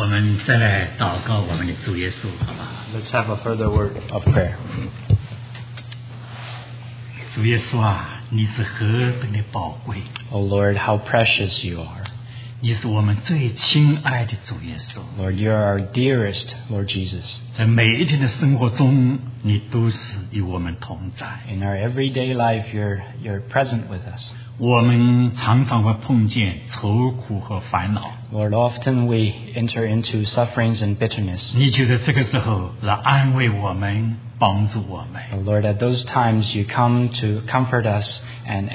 我们再来祷告我们的主耶稣，好吧？ Let's have a further word of prayer. 主耶稣啊，你是何等的宝贵！ Oh Lord, how precious you are. 你是我们最亲愛的主耶穌。 Lord, you're our dearest, Lord Jesus. 在每一天的生活中，你都是与我們同在。 In our everyday life, you're present with us. 我們常常會碰見愁苦和煩惱。 Lord, often we enter into sufferings and bitterness. 你就在這個時候來安慰我們，幫助我們。 Oh Lord, at those times you come to comfort us and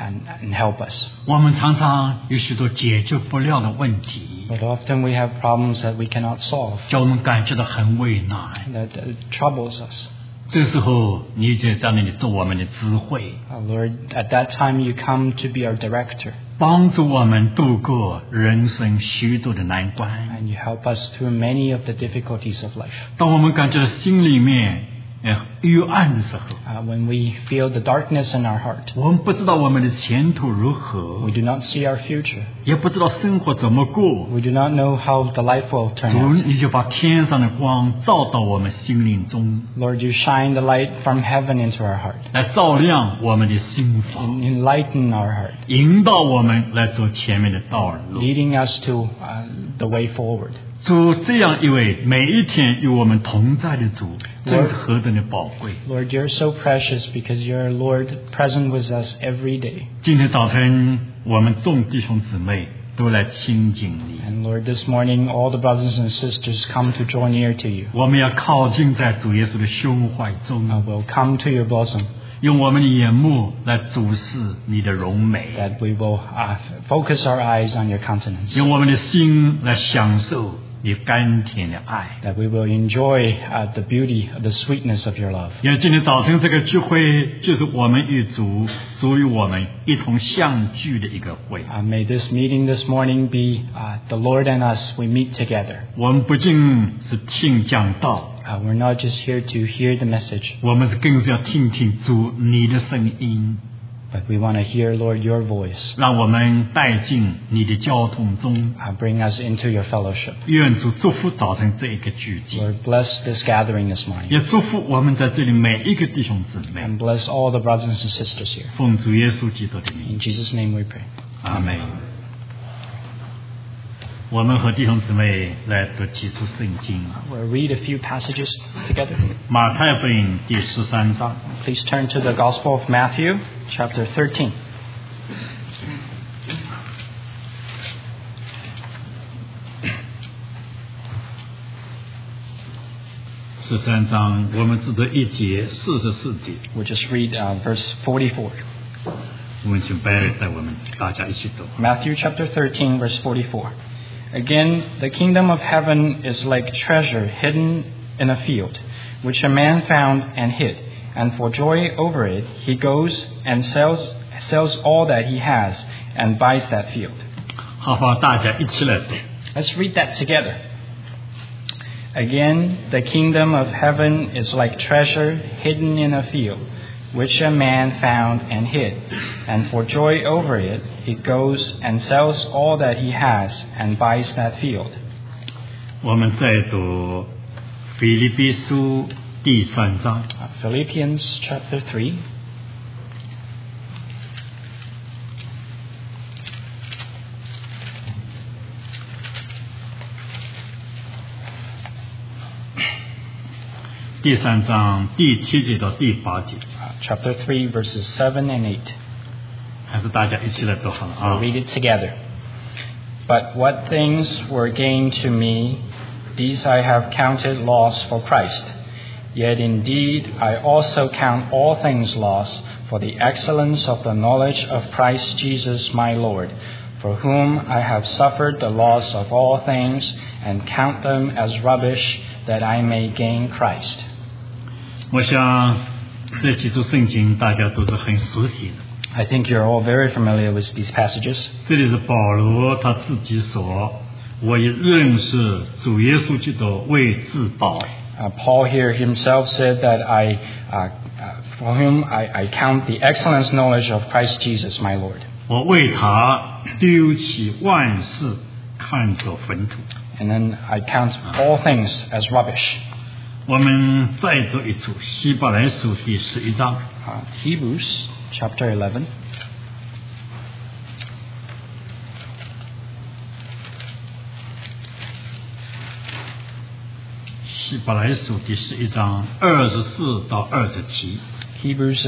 help us. 我們常常有許多解決不了的問題， But often we have problems that we cannot solve, 叫我們感覺到很為難。 that troubles us. 這時候，你就在那裡做我們的智慧， Oh Lord, at that time you come to be our director, 幫助我們度過人生許多的難關。 and you help us through many of the difficulties of life. 當我們感覺到心裡面幽暗的時候， When we feel the darkness in our heart, 我們不知道我們的前途如何， we do not see our future. 也不知道生活怎麼過。 We do not know how the life will turn 主， out. 你就把天上的光照到我們心靈中， Lord, you shine the light from heaven into our heart, 來照亮我們的心房， and enlighten our heart, 引導我們來走前面的道路。 leading us to the way forward. 主，這樣一位每一天與我們同在的主，真是何等的寶貴。 Lord, you're so precious because you're Lord present with us every day. 今天早晨，我們眾弟兄姊妹都來親近你， And Lord, this morning all the brothers and sisters come to draw near to you. 我們要靠近在主耶穌的胸懷中， We'll come to your bosom, 用我們的眼目來注視你的榮美， that we will focus our eyes on your countenance, 用我們的心來享受你甘甜的愛。 that we will enjoy the beauty, the sweetness of your love. 因為今天早晨這個聚會就是我們與主與我們一同相聚的一個會。 May this meeting this morning be the Lord and us, we meet together. 我們不僅是聽講道， We're not just here to hear the message, 我們更是要聽聽主你的聲音， but we want to hear, Lord, your voice. 讓我們帶進你的交通中。 Bring us into your fellowship. 願主祝福早晨這一個聚集， Lord, bless this gathering this morning, 也祝福我們在這裡每一個弟兄姊妹。 and bless all the brothers and sisters here. 奉主耶穌基督的名， In Jesus' name we pray. 阿們。我們和弟兄姊妹來讀幾處聖經。 We'll read a few passages together. 馬太福音第13章。 Please turn to the Gospel of Matthew, chapter 13. 13章，我們只讀一節44節。 We'll just read verse 44. 我們請白人帶我們大家一起讀。 Matthew chapter 13, verse 44. Again, the kingdom of heaven is like treasure hidden in a field, which a man found and hid. And for joy over it, he goes and sells all that he has and buys that field. 好吧，大家一起來讀。 Let's read that together. Again, the kingdom of heaven is like treasure hidden in a field, which a man found and hid. And for joy over it, he goes and sells all that he has and buys that field. 我們再讀腓立比書第3章。 Philippians chapter 3. 第3章第7節到第8節， Chapter 3, verses 7 and 8. 還是大家一起來讀好了 We'll 啊。 read it together. But what things were gained to me, these I have counted loss for Christ. Yet indeed I also count all things loss for the excellence of the knowledge of Christ Jesus my Lord, for whom I have suffered the loss of all things, and count them as rubbish, that I may gain Christ. 我想這幾處聖經大家都是很熟悉的。 I think you're all very familiar with these passages. 這裡是保羅他自己說：“我也認識主耶穌基督為至寶。” Paul here himself said that for whom I count the excellent knowledge of Christ Jesus my Lord. 我為他丟棄萬事， 看作粪土。 And then I count all things as rubbish. 我们再读一处希伯来书第11章。 Hebrews chapter 11. 希伯来书第11章24到27， Hebrews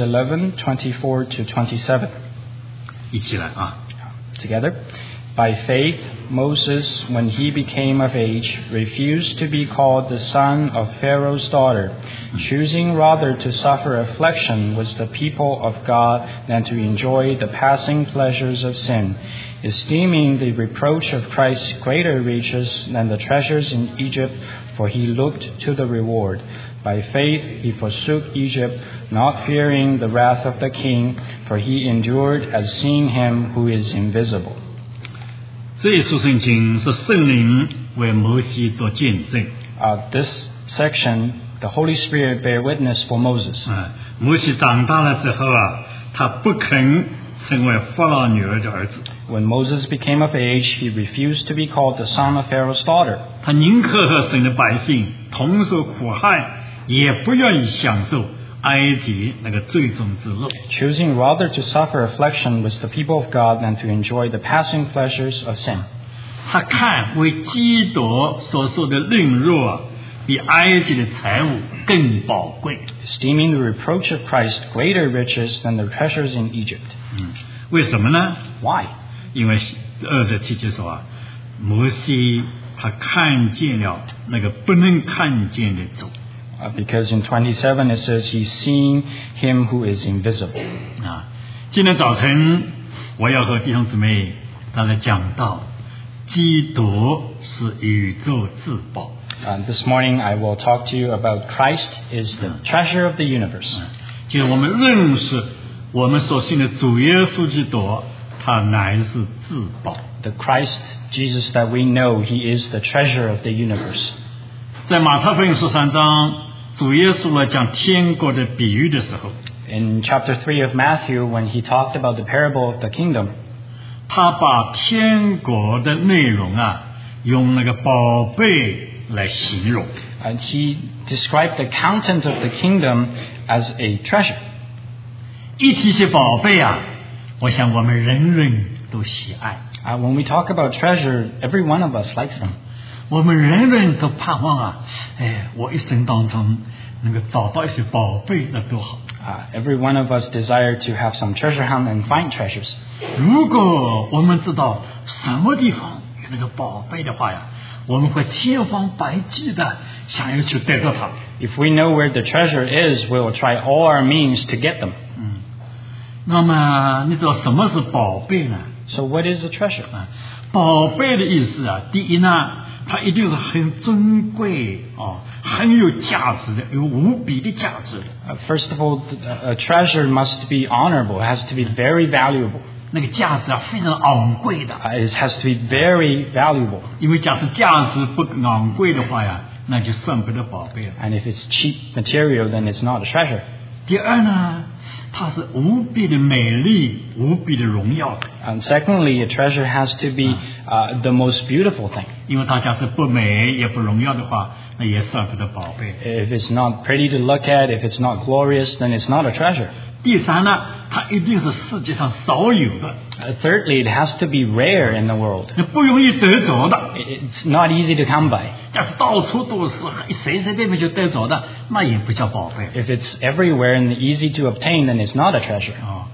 11:24 to 27. 一起来啊！ Together. By faith, Moses, when he became of age, refused to be called the son of Pharaoh's daughter, choosing rather to suffer affliction with the people of God than to enjoy the passing pleasures of sin, esteeming the reproach of Christ greater riches than the treasures in Egypt, for he looked to the reward. By faith he forsook Egypt, not fearing the wrath of the king, for he endured as seeing him who is invisible. 这一处圣经是圣灵为摩西做见证。 This section, the Holy Spirit bear witness for Moses. 摩西长大了之后啊，他不肯成为法老女儿的儿子， When Moses became of age, he refused to be called the son of Pharaoh's daughter. 他宁可和神的百姓同受苦害，也不愿意享受埃及那个最终之乐。 Choosing rather to suffer affliction with the people of God than to enjoy the passing pleasures of sin. 他看为基督所受的凌辱比埃及的财物更宝贵。 Esteeming the reproach of Christ greater riches than the treasures in Egypt. 为什么呢？ Why? 因为27节说啊，摩西他看见了那个不能看见的主。 Because in 27 it says he's seeing him who is invisible. 今天早晨我要和弟兄姊妹大家讲到，基督是宇宙至宝。 This morning I will talk to you about Christ is the treasure of the universe. 就是我们认识我们所信的主耶稣基督，他乃是至宝。 The Christ Jesus that we know, he is the treasure of the universe. 在马太福音13章，主耶稣来讲天国的比喻的时候， In chapter 3 of Matthew, when he talked about the parable of the kingdom, 他把天国的内容用那个宝贝来形容。 and he described the content of the kingdom as a treasure. 一提起宝贝我想我们人人都喜爱。 When we talk about treasure, every one of us likes them. 我们人人都盼望我一生当中能够找到一些宝贝，那多好。 Every one of us desire to have some treasure hunt and find treasures. 如果我们知道什么地方有那个宝贝的话我们会千方百计的想要去得到它。 If we know where the treasure is, we will try all our means to get them. 那么你知道什么是宝贝呢？ So what is a treasure? 宝贝的意思第一呢，它一定是很尊贵很有价值的，有无比的价值的。 First of all, a treasure must be honorable. It has to be very valuable. 那个价值非常昂贵的。 It has to be very valuable. 因为假设价值不昂贵的话那就算不得宝贝了。 And if it's cheap material, then it's not a treasure. 第二呢，它是无比的美丽，无比的荣耀的。 And secondly, a treasure has to be the most beautiful thing. 因为它假设不美也不荣耀的话，那也算不得宝贝。 If it's not pretty to look at, if it's not glorious, then it's not a treasure. 第三呢，它一定是世界上少有的， Thirdly, it has to be rare in the world. 那不容易得着的。 It's not easy to come by. 假使到处都是，随随便便就得着的，那也不叫宝贝。 If it's everywhere and easy to obtain, then it's not a treasure.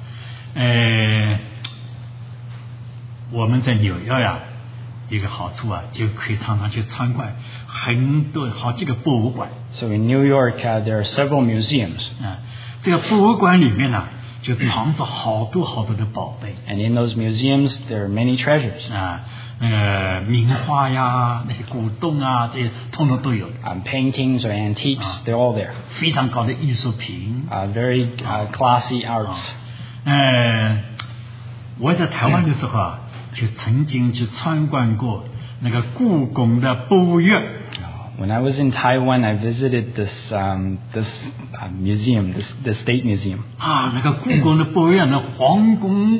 我们在纽约一个好处就可以常常去参观好几个博物馆。 So in New York, there are several museums. 这个博物馆里面就藏着好多好多的宝贝。 And in those museums, there are many treasures. 名画那些古董这些通通都有。 Paintings or antiques, they're all there. 非常高的艺术品。 Very classy arts. 我在台湾的时候就曾经去参观过那个故宫的博物院。 When I was in Taiwan, I visited this museum, the State Museum. 那个故宫的博物院的皇宫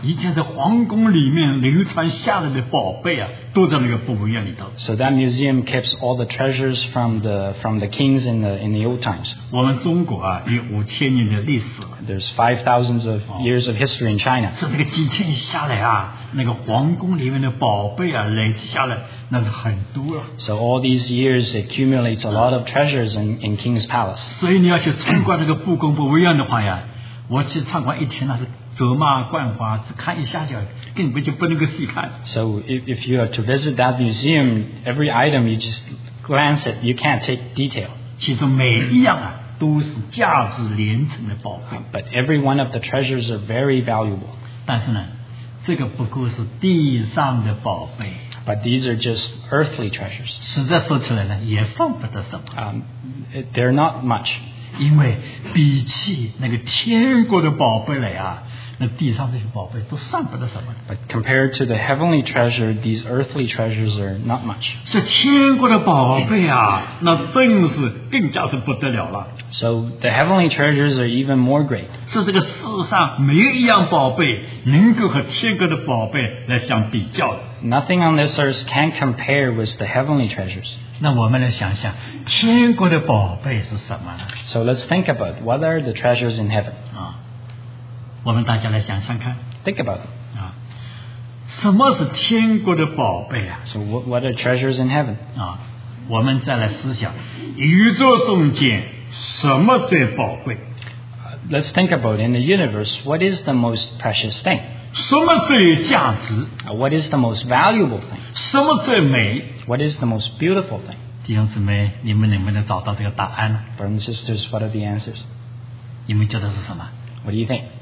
以前在皇宫里面流传下来的宝贝啊，都在那个博物院里头。 So that museum keeps all the treasures from the kings in the old times. 我们中国啊，有5000年的历史。 There's 5,000 of years of history in China. 这个几千年下来啊，那个皇宫里面的宝贝啊，累积下来那是很多了。 So all these years accumulates a lot of treasures in King's Palace. 所以你要去参观这个故宫博物院的话呀，我去参观一天那是走马观花，只看一下就根本就不能够细看。 So if you are to visit that museum, every item you just glance at, you can't take detail. 其中每一样啊，都是价值连城的宝贝。 But every one of the treasures are very valuable. 但是呢，这个不过是地上的宝贝。 But these are just earthly treasures. 实在说起来呢，也算不得什么。 They're not much. 因为比起那个天国的宝贝来啊，那地上这些宝贝都算不得什么。 But compared to the heavenly treasure, these earthly treasures are not much. 这天国的宝贝啊，那真是更加是不得了了。 So the heavenly treasures are even more great. 是这个世上没有一样宝贝能够和天国的宝贝来相比较的。 Nothing on this earth can compare with the heavenly treasures. 那我们来想想，天国的宝贝是什么呢？ So let's think about what are the treasures in heaven. 啊，我们大家来想想看 Think about them. 啊，什么是天国的宝贝啊？ So what are treasures in heaven? 啊，我们再来思想，宇宙中间什么最宝贵？ Let's think about in the universe, what is the most precious thing? 什么最有价值？ What is the most valuable thing? 什么最美？ What is the most beautiful thing? 弟兄姊妹，你们能不能找到这个答案呢？ Brothers and sisters, what are the answers? 你们觉得是什么？ What do you think?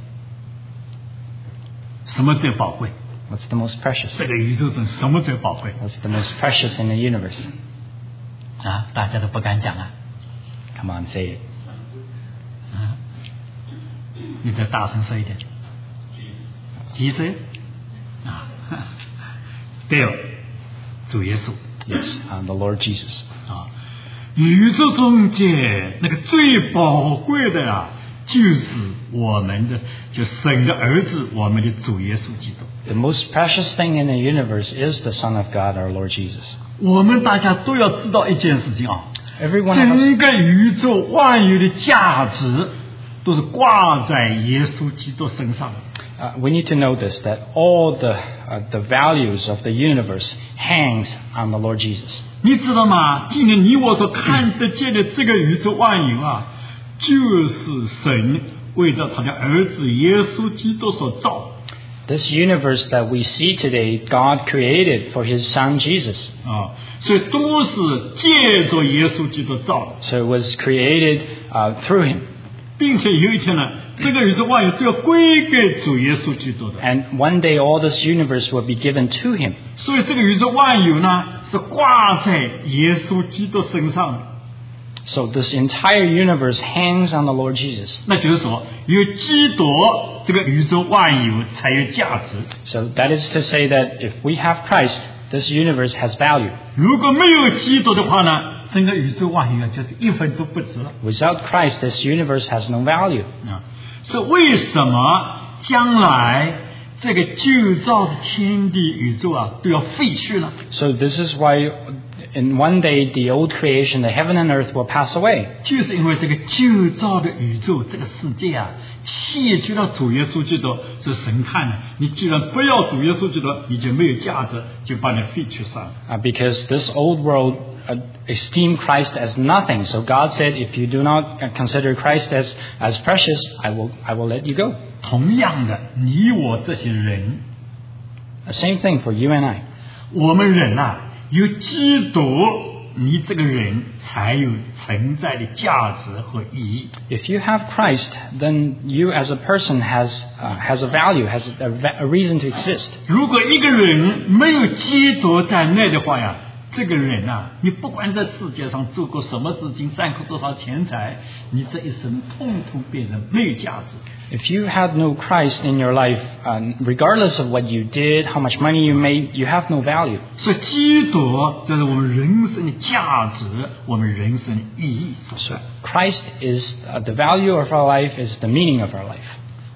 什么最宝贵？ What's the most precious? 这个宇宙中什么最宝贵？ What's the most precious in the universe? 啊，大家都不敢讲啊！ Come on, say it. 啊，你再大声说一点。几岁？啊，对哦，主耶稣。 Yes, the Lord Jesus. 啊，宇宙中间那个最宝贵的啊，就是我们的，就神的儿子，我们的主耶稣基督。 The most precious thing in the universe is the Son of God, our Lord Jesus. 我们大家都要知道一件事情啊， Every one of us, 整个宇宙万有的价值都是挂在耶稣基督身上的。 we need to know this, that all the values of the universe hangs on the Lord Jesus. 你知道吗？今天你我所看得见的这个宇宙万有啊，就是神为着他的儿子耶稣基督所造。 This universe that we see today, God created for His Son Jesus. 啊，所以都是借着耶稣基督造的， So it was created through Him. 并且有一天呢，这个宇宙万有都要归给主耶稣基督的。 And one day all this universe will be given to Him. 所以这个宇宙万有呢，是挂在耶稣基督身上的。 So this entire universe hangs on the Lord Jesus. 那就是说，有基督，这个宇宙万有才有价值。 So that is to say that if we have Christ, this universe has value. 如果没有基督的话呢，整个宇宙万有就是一分都不值了。 Without Christ, this universe has no value. 啊，是为什么将来这个旧造的天地宇宙啊都要废去呢？ So this is why in one day the old creation, the heaven and earth will pass away. 就是因为这个旧造的宇宙，这个世界啊，卸去了主耶稣基督，是神看的。你既然不要主耶稣基督，你就没有价值，就把你废去算了。 Because this old world esteemed Christ as nothing. So God said, if you do not consider Christ as precious, I will let you go. 同样的，你我这些人， The same thing for you and I. 我们人啊，有基督，你这个人才有存在的价值和意义。 If you have Christ, then you as a person has a value, has a reason to exist. 如果一个人没有基督在内的话呀，这个人啊，你不管在世界上做过什么事情，赚过多少钱财，你这一生统统变成没有价值。 If you had no Christ in your life, regardless of what you did, how much money you made, you have no value. 所以基督就是我们人生的价值，我们人生的意义所在。 Christ is the value of our life, is the meaning of our life.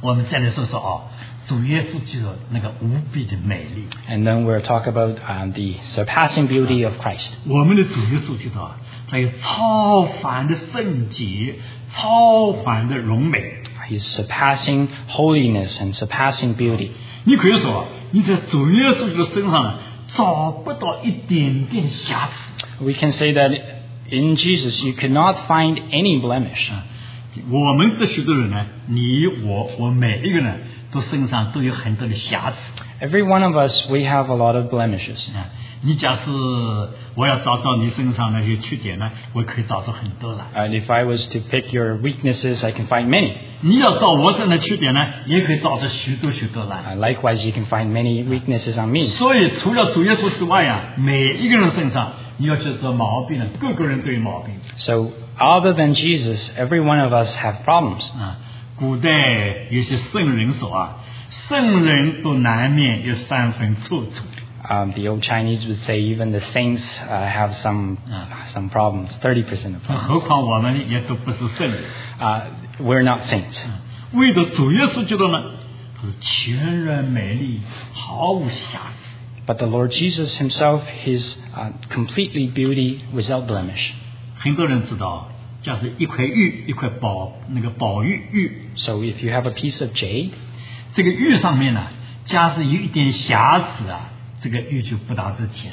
我们再来说说主耶稣基督那个无比的美丽。 And then we'll talk about the surpassing beauty of Christ. 我们的主耶稣基督他有超凡的圣洁，超凡的荣美。 His surpassing holiness and surpassing beauty. 你可以说，你在主耶稣基督身上找不到一点点瑕疵。 We can say that in Jesus you could not find any blemish. 我们这许多人呢，你我每一个人都身上都有很多的瑕疵。 Every one of us, we have a lot of blemishes. 你假使我要找到你身上那些缺点呢，我可以找出很多来。 And if I was to pick your weaknesses, I can find many. 你要找我身上的缺点呢，也可以找出许多许多来。 Likewise, you can find many weaknesses on me. 所以除了主耶稣之外呀，每一个人身上你要去找毛病呢，个个人都有毛病。 So, other than Jesus, every one of us have problems. 古代有些圣人说圣人都难免有3分错处。 The old Chinese would say even the saints have some problems, 30% of 何 problems. 况我们也都不是圣人。 We're not saints. 为着主耶稣基督呢，他是全然美丽，毫无瑕疵。 But the Lord Jesus himself is completely beauty without blemish. 很多人知道，假设一块玉，一块宝玉， So if you have a piece of jade, 这个玉上面呢，假使有一点瑕疵这个玉就不大值钱。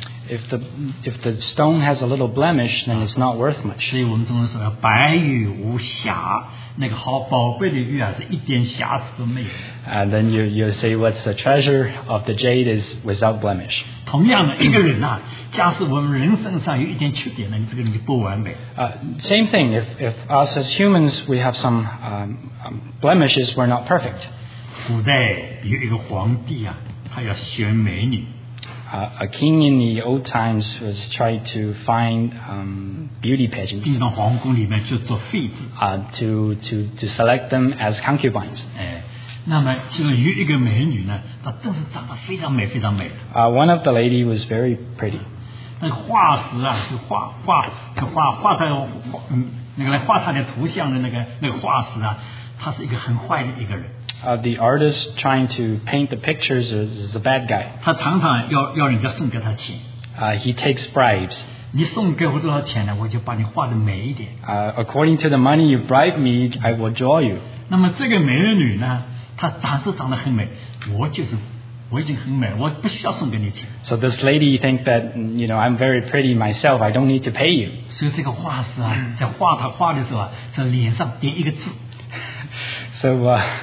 if the stone has a little blemish, then it's not worth much. 所以我们中文说要白玉无瑕，那个好宝贝的玉是一点瑕疵都没有。 And then you say what's the treasure of the jade is without blemish. 同样的，一个人假使我们人身上有一点缺点呢，你这个人就不完美。 Same thing, if us as humans, we have some blemishes, we're not perfect. 古代有一个皇帝他要选美女。 A king in the old times was trying to find beauty pageants 进到皇宫里面去做妃子。 to select them as concubines. 那么就有一个美女呢，她真是长得非常美，非常美的。 One of the lady was very pretty. 那个画师就画在那个来画她的图像的那个画师他是一个很坏的一个人。 The artist trying to paint the pictures is a bad guy. 他常常要人家送给他钱。 He takes bribes. 你送给我多少钱呢？我就把你画的美一点。 According to the money you bribe me, I will draw you. 那么这个美女呢，她长得很美，我已经很美，我不需要送给你钱。 So this lady think that, I'm very pretty myself. I don't need to pay you. 所以这个画师在画的时候在脸上点一个字。 So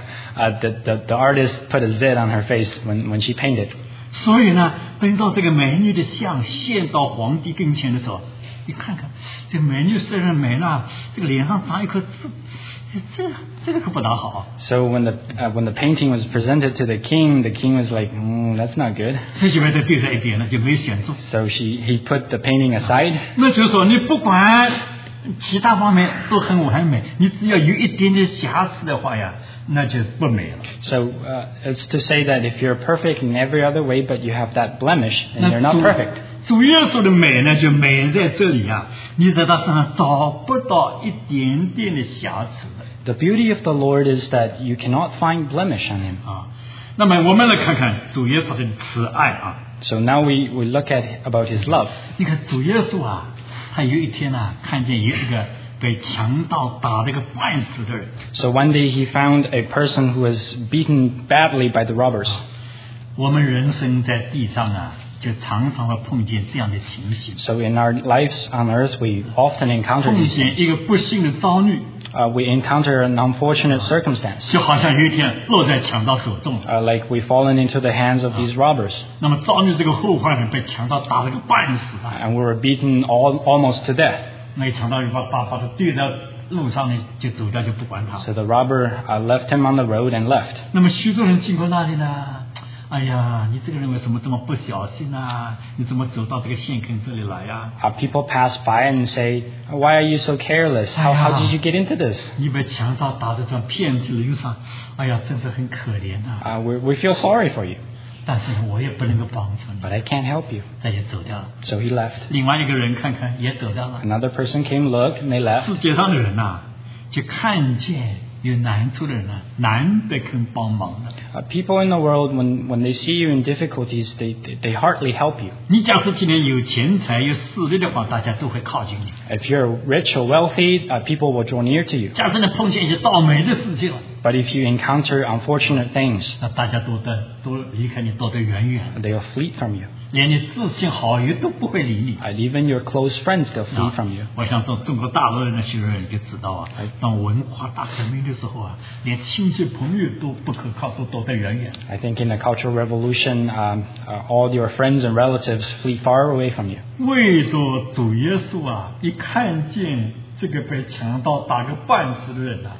the artist put a Z on her face when she painted. 所以呢，等到这个美女的像献到皇帝跟前的时候，你看看这美女虽然美了，这个脸上长一颗痣，这个可不大好。 So when the painting was presented to the king was like, that's not good. 这就把它丢在一边了，就没选中。 So he put the painting aside. 那就是说，你不管其他方面都很完美，你只要有一点点瑕疵的话那就不美了。 So it's to say that if you're perfect in every other way, but you have that blemish, then you're not perfect. 主耶稣的美呢，就美在这里你在他身上找不到一点点的瑕疵的。 The beauty of the Lord is that you cannot find blemish on him. 那么我们来看看主耶稣的慈爱 So now we look at about his love. 你看主耶稣他有一天看见有一个被强盗打了个半死的人。 So one day he found a person who was beaten badly by the robbers. 我们人生在地上就常常会碰见这样的情形。 So in our lives on earth, we often encounter 碰 these 见一 things. 个不幸的遭遇， We encounter an unfortunate circumstance, 就好像有一天落在强盗手中。 like we've fallen into the hands of these robbers, 那么遭遇这个后患呢，被强盗打了个半死 and we were beaten almost to death. 那个强盗就把他丢在路上呢，就走掉，就不管他。 So the robber left him on the road and left. 那么许多人经过那里呢，哎呀，你这个人为什么这么不小心你怎么走到这个陷坑这里来 People pass by and say, "Why are you so careless? How did you get into this?" 你被强盗打得这遍体鳞伤，哎呀，真是很可怜 We feel sorry for you, 但是我也不能够帮助你， but I can't help you. 他也走掉了。 So he left. 另外一个人看看也走掉了。 Another person came, looked, and they left. 世界上的人就看见有难处的人呢，难得肯帮忙的。 People in the world, when they see you in difficulties, they hardly help you. 你假使今天有钱财有势力的话，大家都会靠近你。 If you're rich or wealthy, people will draw near to you. 假使你碰见一些倒霉的事情， But if you encounter unfortunate things, 那大家都离开你，躲得远远， they will flee from you. 连你至亲好友都不会理你。 And even your close friends, they'll flee from you. 我想中国大陆人的学人就知道啊，当文化大革命的时候啊，连亲戚朋友都不可靠，都躲得远远。 I think in the Cultural Revolution, all your friends and relatives flee far away from you. 为着主耶稣啊，一看见这个被强盗打个半死的人啊，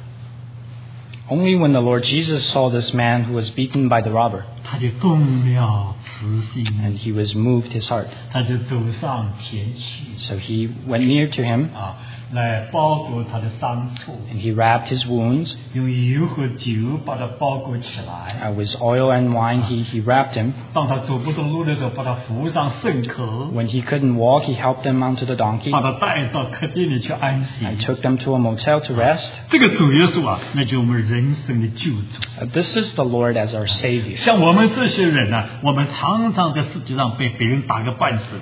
Only when the Lord Jesus saw this man who was beaten by the robber, 他就动了慈心， and he was moved his heart. 他就走上前去 So he went near to him, 啊，来包裹他的伤处， and he wrapped his wounds. 用油和酒把他包裹起来。 With oil and wine, he wrapped him. 当他走不动路的时候，把他扶上圣口， When he couldn't walk, he helped him onto the donkey 把他带到客店里去安息。 and took them to a motel to rest. 这个主耶稣啊，那就是我们人生的救主。 This is the Lord as our Savior. 像我们这些人呢，我们常常在世界上被别人打个半死的。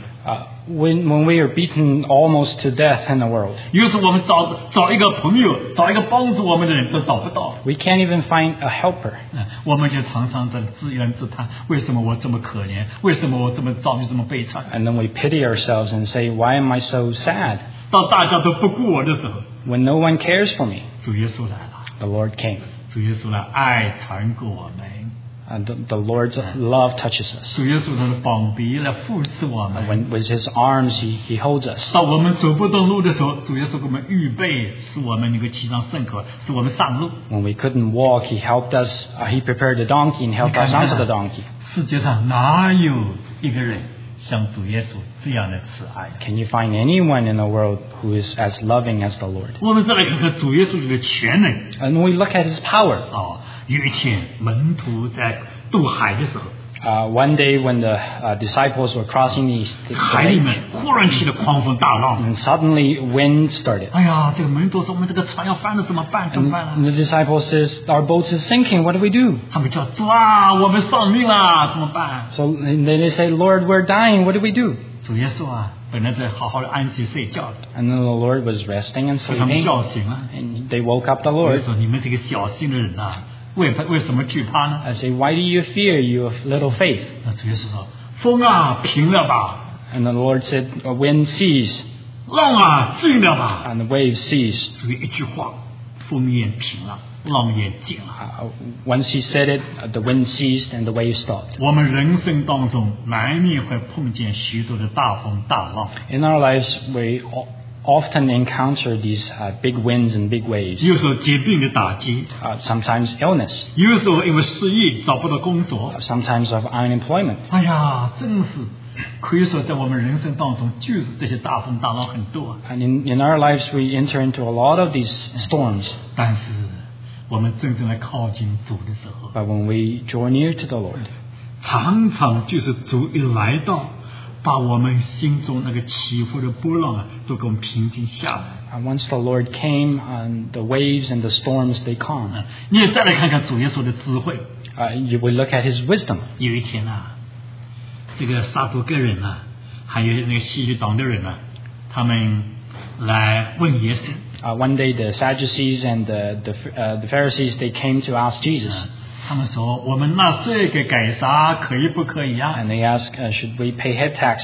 When we are beaten almost to death in the world, 有时我们找一个朋友，找一个帮助我们的人都找不到。 we can't even find a helper. 我们就常常在自怨自叹：为什么我这么可怜？为什么我这么遭遇这么悲惨？ And then we pity ourselves and say, why am I so sad? 到大家都不顾我的时候， When no one cares for me, 主耶稣来了。 the Lord came. 主耶稣来，爱传过我们。 The Lord's love touches us. 主耶稣他的膀臂来扶持我们。 When with his arms, he holds us. 到我们走不动路的时候，主耶稣给我们预备，使我们能够骑上圣口，使我们上路。 When we couldn't walk, he helped us. He prepared the donkey and helped us onto the donkey. 世界上哪有一个人像主耶稣这样的慈爱？ Can you find anyone in the world who is as loving as the Lord? 我们再来看看主耶稣这个全能。 And we look at his power. 有一天门徒在渡海的时候， One day when the disciples were crossing the 海里 lake, 面忽然起了狂风大浪。 and suddenly wind started. 哎呀，这个门徒说：“我们这个船要翻了，怎么办？怎么 And 办啊 the disciples says, our boat is sinking. What do we do? 他们叫主啊，我们丧命了，怎么办？ So they say, Lord, we're dying. What do we do? 主耶稣啊，本来在好好的安息睡觉的， And then the Lord was resting and 被他们 sleeping. 叫醒了。 And they woke up the 主耶 Lord. 稣说：“你们这个小心的人呐、为什么惧怕呢 I say, why do you fear, you of little faith?？” 那主耶稣说：“风啊，平了吧； And the Lord said, wind cease, 浪啊，静了吧。 and the waves cease. ” 只有一句话，风也平了，浪也静了。 Once he said it, the wind ceased and the waves stopped. 我们人生当中难免会碰见许多的大风大浪， In our lives, we often encounter these big winds and big waves. 有时候疾病的打击， Sometimes illness, 有时候因为失业找不到工作。 sometimes of unemployment. 哎呀，真是可以说在我们人生当中，就是这些大风大浪很多啊。 And in our lives, we enter into a lot of these storms. 但是我们真正来靠近主的时候， But when we draw near to the Lord, 常常就是主一来到，把我们心中那个起伏的波浪啊，都给我们平静下来。 and once the Lord came, the waves and the storms, they calm. 你也再来看看主耶稣的智慧。 You will look at his wisdom. 有一天啊，这个撒都该人啊，还有那个希律党的人啊，他们来问耶稣。 One day, the Sadducees and the Pharisees, they came to ask Jesus. 他们说：“我们纳税给改撒可以不可以啊 And they asked, should we pay head tax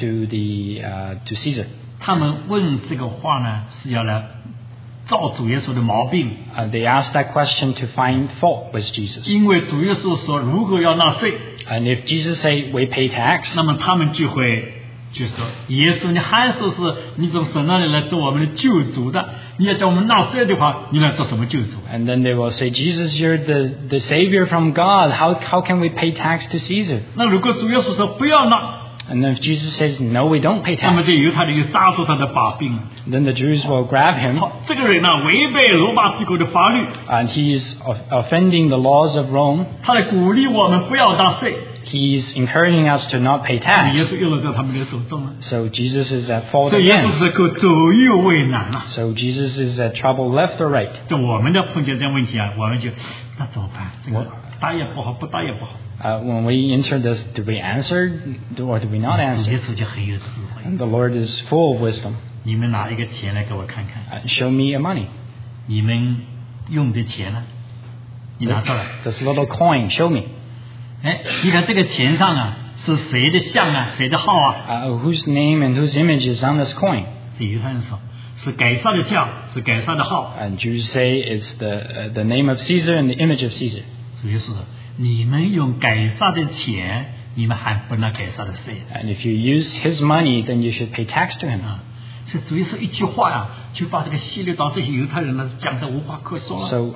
to Caesar? 他们问这个话呢，是要来照主耶稣的毛病， They asked that question to find fault with Jesus. 因为主耶稣说，如果要纳税， And if Jesus say we pay tax, 那么他们就会就说：耶稣，你还说是你从神那里来做我们的救主的，你要叫我们纳税的话，你来做什么救主？ and then they will say, Jesus, you're the Savior from God. How can we pay tax to Caesar? 那如果主耶稣说不要纳， And then if Jesus says, no, we don't pay 那么 tax, 就犹太人就扎住他的把柄。 then the Jews will grab him, 好，这个人呢，违背罗马帝国的法律， and he is offending the laws of Rome, 他来鼓励我们不要纳税。 he's encouraging us to not pay 耶 tax. 稣又落在他们的手中了， So Jesus is at fault 所以耶稣 again. 是够左右为难了。 So Jesus is at trouble left or right. 就我们的碰见这样问题啊，我们就那怎么办？这个答也不好，不答也不好。 When we enter this, do we answer or do we not 主耶 answer? 稣就很有智慧。 And the Lord is full of wisdom. 你们拿一个钱来给我看看， Show me a money. 你们用的钱呢？你拿出来。 This little coin, show me. 哎，你看这个钱上啊，是谁的像啊，谁的号啊？ Whose name and whose image is on this coin? 这犹太人说，是改撒的像，是改撒的号。 And Jews say it's the name of Caesar and the image of Caesar. 主耶稣说，你们用改撒的钱，你们还不拿改撒的税 And if you use his money, then you should pay tax to him. 啊。所以主耶稣一句话呀、就把这个希律党这些犹太人呢讲得无话可说了。 So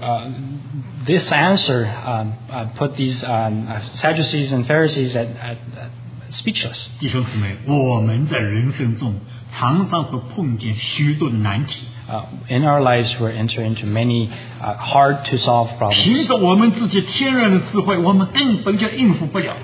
this answer put these Sadducees and Pharisees at speechless. 弟兄姊妹，我们在人生中常常会碰见许多的难题， In our lives, we enter into many hard to solve 凭 problems. 着我们自己天然的智慧，我们根本就应付不了。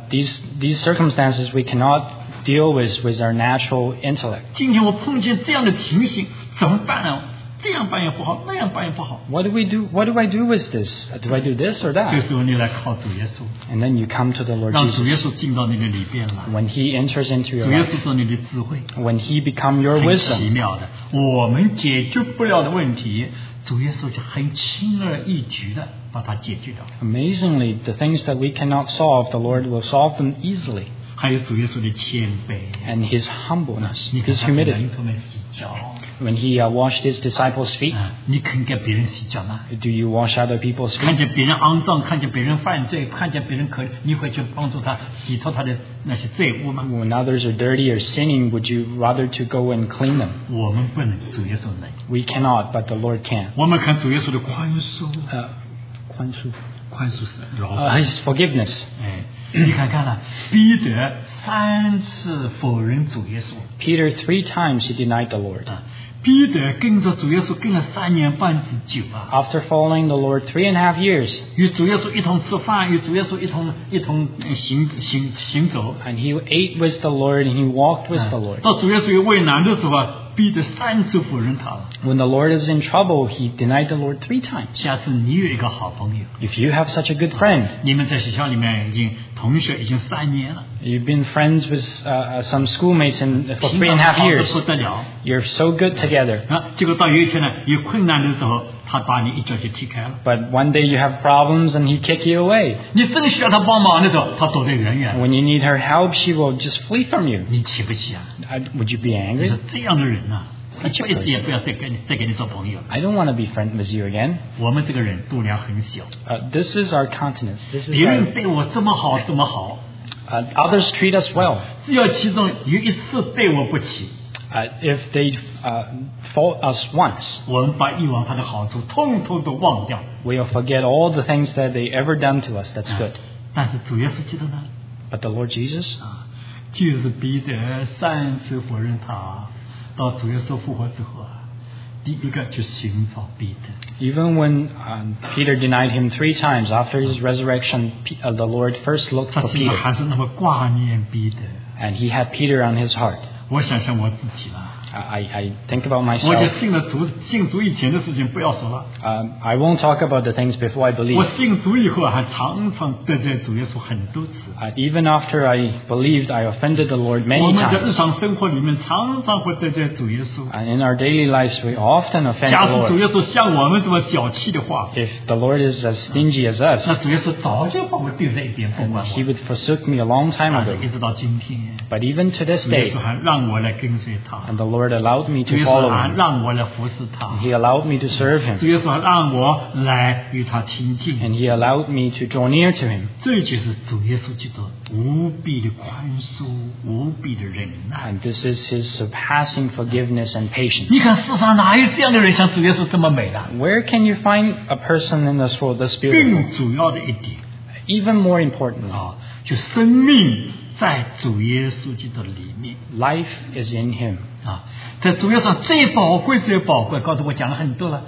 These circumstances we cannot deal with our natural intellect. 今天我碰见这样的情形，怎么办呢？这样办也不好，那样办也不好。 What do we do? What do I do with this? Do I do this or 这 that? 时候你来靠主耶稣， And then you come to the Lord 让主耶 Jesus. 稣进到你的里边了。 When He enters into 主 your 耶 life, 稣做你的智慧， when He become your 很奇 wisdom, 妙的。我们解决不了的问题，主耶稣就很轻而易举的把它解决掉。 amazingly, the things that we cannot solve, the Lord will solve them easily. 还有主耶稣的谦卑， And His humbleness, 你看 His 他给 humility. 门徒们洗脚， When He washed His disciples' feet, 你肯给别人洗脚吗？ do you wash other people's 看 feet? 见别人肮脏，看见别人犯罪，看见别人可，你会去帮助他洗脱他的那些罪污吗？ When others are dirty or sinning, would you rather to go and clean them? 我们不能，主耶稣能。 We cannot, but the Lord can. 我们看主耶稣的宽恕，宽恕是饶恕。 His forgiveness. 哎，你看看了，彼得3次否认主耶稣 Peter 3 times he denied the Lord. 啊，彼得跟着主耶稣跟了3年半之久啊， After following the Lord 3.5 years, 与主耶稣一同吃饭，与主耶稣一同行走。 and he ate with the Lord and he walked with the Lord. 到主耶稣有为难的时候啊，彼得3次否认他了。 When the Lord is in trouble, he denied the Lord 3 times. 下次你有一个好朋友， If you have such a good friend, 你们在学校里面同学已经3年了， you've been friends with some schoolmates for 平 3.5 常好的 years, 不得了 you're so good together. 啊，结果到有一天呢，有困难的时候，他把你一脚就踢开了。 But one day you have problems and he kick you away. 你正需要他帮忙的时候，他躲得远远。 When you need her help, she will just flee from you. 你气不气啊？ Would you be 你 angry? 说这样的人呐、一 Such a 辈子也不要再跟你做朋友。 I don't want to be friends with you again. 我们这个人度量很小， This is our countenance. This is 别 our, 人对我这么好这么好， others treat us well. 只要其中有一次对我不起， If they fault us once, 我们把以往他的好处通通都忘掉。 we'll forget all the things that they ever done to us that's good. 但是主耶稣基督呢？ But the Lord Jesus, 啊，就是彼得3次否认他，到主耶稣复活之后啊，第一个就寻找彼得。 even when Peter denied him 3 times after his resurrection, the Lord first looked 他 for 心里 Peter. 还是那么挂念彼得。 And he had Peter on his heart. 我想想我自己了， I think about 我就 myself. 信主以前的事情不要说了。 I won't talk about the things before I 我 believe. 信主以后还常常得罪主耶稣很多次。 Even after I believed, I offended the Lord 我 many 们在日 times. 常生活里面常常会得罪主耶稣。 And in our daily lives, we often offend 假 the 使主 Lord. 耶稣像我们这么小气的话， If the Lord is as stingy as 那 us, 主耶稣早就把我丢在一边不管 He 我。 would forsook me a long time 但是 ago. 一直到今天， But even to this 主耶 day, 稣还让我来跟随他， and the Lord allowed me 主 to 耶稣 follow 还 Him. 让我来服侍他， He allowed me to serve 主 Him. 耶稣还让我来与他亲近。 And He allowed me to draw near to Him. 这就是主耶稣基督无比的宽恕，无比的忍耐。 And this is His surpassing forgiveness and patience. 你看世上哪有这样的人像主耶稣这么美的？ Where can you find a person in this world that's 更 beautiful? 主要的一点 Even more importantly, 啊，就生命在主耶稣基督里面 life is in Him. 啊，在主耶稣上最宝贵、最宝贵。告诉我讲了很多了，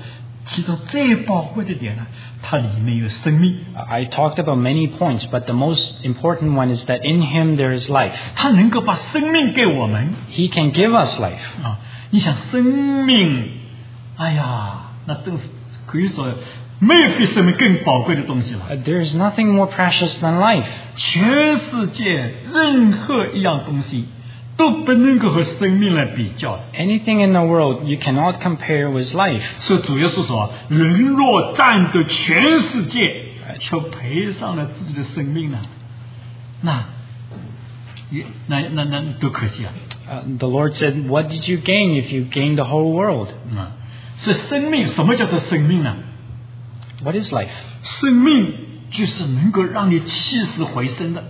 其中最宝贵的点呢，它里面有生命。 I talked about many points, but the most important one is that in Him there is life. 它能够把生命给我们 He can give us life. 啊！你想生命，哎呀，那真是可以说没有比生命更宝贵的东西了。 There is nothing more precious than life. 全世界任何一样东西都不能够和生命来比较。 Anything in the world you cannot compare with life. 所以主耶稣说，人若占得全世界，却赔上了自己的生命呢，那多可惜啊！ The Lord said, "What did you gain if you gained the whole world?" 是生命，什么叫做生命呢？ What is life? 生命就是能够让你起死回生的。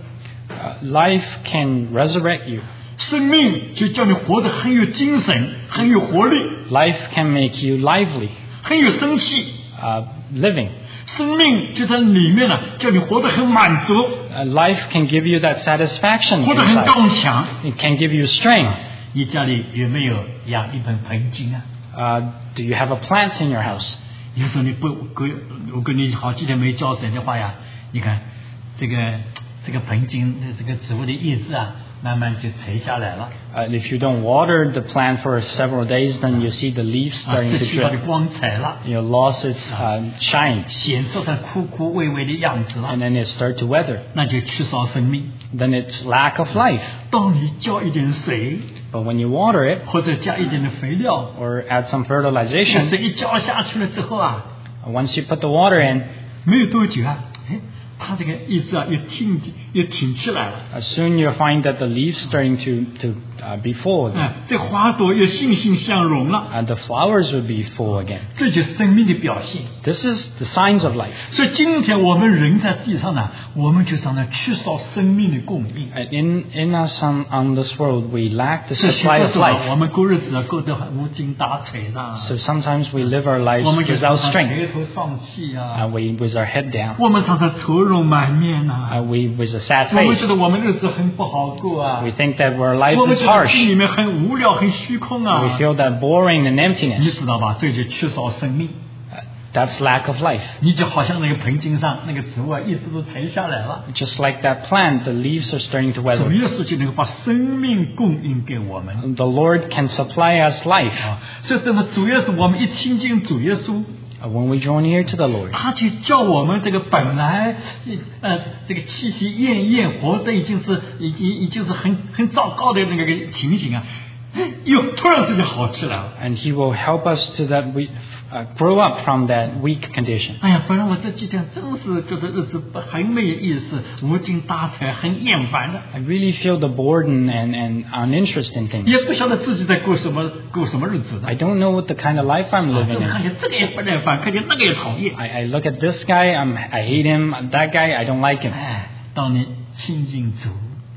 Life can resurrect you. 生命就叫你活得很有精神，很有活力， Life can make you lively, 很有生气。 living. 生命就在里面呢，叫你活得很满足， Life can give you that satisfaction 活得很 inside. 刚强。 It can give you strength. 你家里有没有养一盆盆景啊？ Do you have a plant in your house? 有时候你不我跟你好几天没浇水的话呀，你看这个盆景这个植物的叶子啊，慢慢就垂下来了， If you don't water the plant for several days, then you see the leaves 啊， starting 失 to 去它的 drip. 光彩了， You lost its shine, 显出它枯枯萎萎的样子了， and then it start to wither. 那就缺少生命。 Then it's lack of life. 当你浇一点水， But when you water it 或者加一点的肥料， or add some 这 fertilization, 水一浇下去了之后啊， once you put the water in, 没有多久啊，哎，它这个叶子啊又挺起来了， soon you'll find that the leaves starting to be full again, 这花朵又欣欣向荣了， and the flowers will be full again. 这就是生命的表现。 This is the signs of life. 所以今天我们人在地上呢，我们就常常缺少生命的供应。 And in us on this world, we lack the 这许 supply 多 of 时候 life. 我们过日子啊，过得很无精打采的， So sometimes we live our lives 我们就 without 常常 strength, 垂头丧气啊， we with our head down, 我们常常愁容满面呐， we with a sad 我们 face. 觉得我们日子很不好过啊， We think that our 我 life 们 is 觉得心 harsh. 里面很无聊、很虚空 We 啊， feel that boring and 你 emptiness. 知道吧？这就缺少生命。 That's lack of life. 你就好像那个盆景上那个植物啊，一直都垂下来了。 Just like that plant, the leaves are starting to 主 wither. 耶稣就能够把生命供应给我们 The Lord can supply us life. 啊！所以这个主耶稣，我们一亲近主耶稣， When we draw near to the Lord, 他就叫我们这个本来这个气息奄奄，活的已经是很糟糕的那个情形啊，又突然之间好起来了。 and He will help us to that we grow up from that weak condition. 哎呀，本来我这几天真是觉得日子很没有意思，无精打采，很厌烦的， I really feel the boredom and uninterest in things. 也不晓得自己在过什么日子的。 I don't know what the kind of life I'm 就 living 看 in. 见这个也不耐烦，看见那个也讨厌。 I look at this guy, I hate him. That guy, I don't like him. 哎，当你亲近主，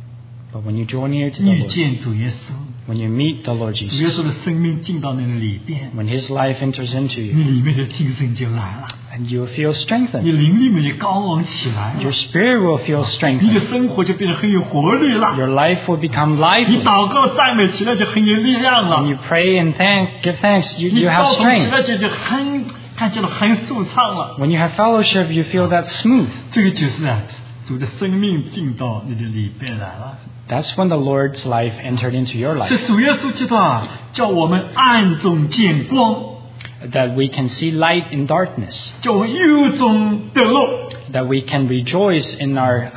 But when you draw near to the 遇 Lord, 见主耶稣， when you meet the Lord 主 Jesus, 耶稣的生命进到你的里边， when His life enters into 你 you, 里面的精神就来了， and you will feel 你 strengthened. 灵里面就高昂起来 Your 了， spirit will feel 你的 strengthened. 生活就变得很有活力了， Your life will become 你 lively. 祷告赞美起来就很有力量 When 了， you pray and give thanks, 你 you 交 have 通起 strength. 来就看见了很舒畅了。 When you have fellowship, you feel that smooth. 这个就是啊，主的生命进到你的里边来了。 That's when the Lord's life entered into your 这 life. 主耶稣基督啊，叫我们暗中见光， That we can see light in darkness. 叫我们忧中得乐， That we can rejoice in our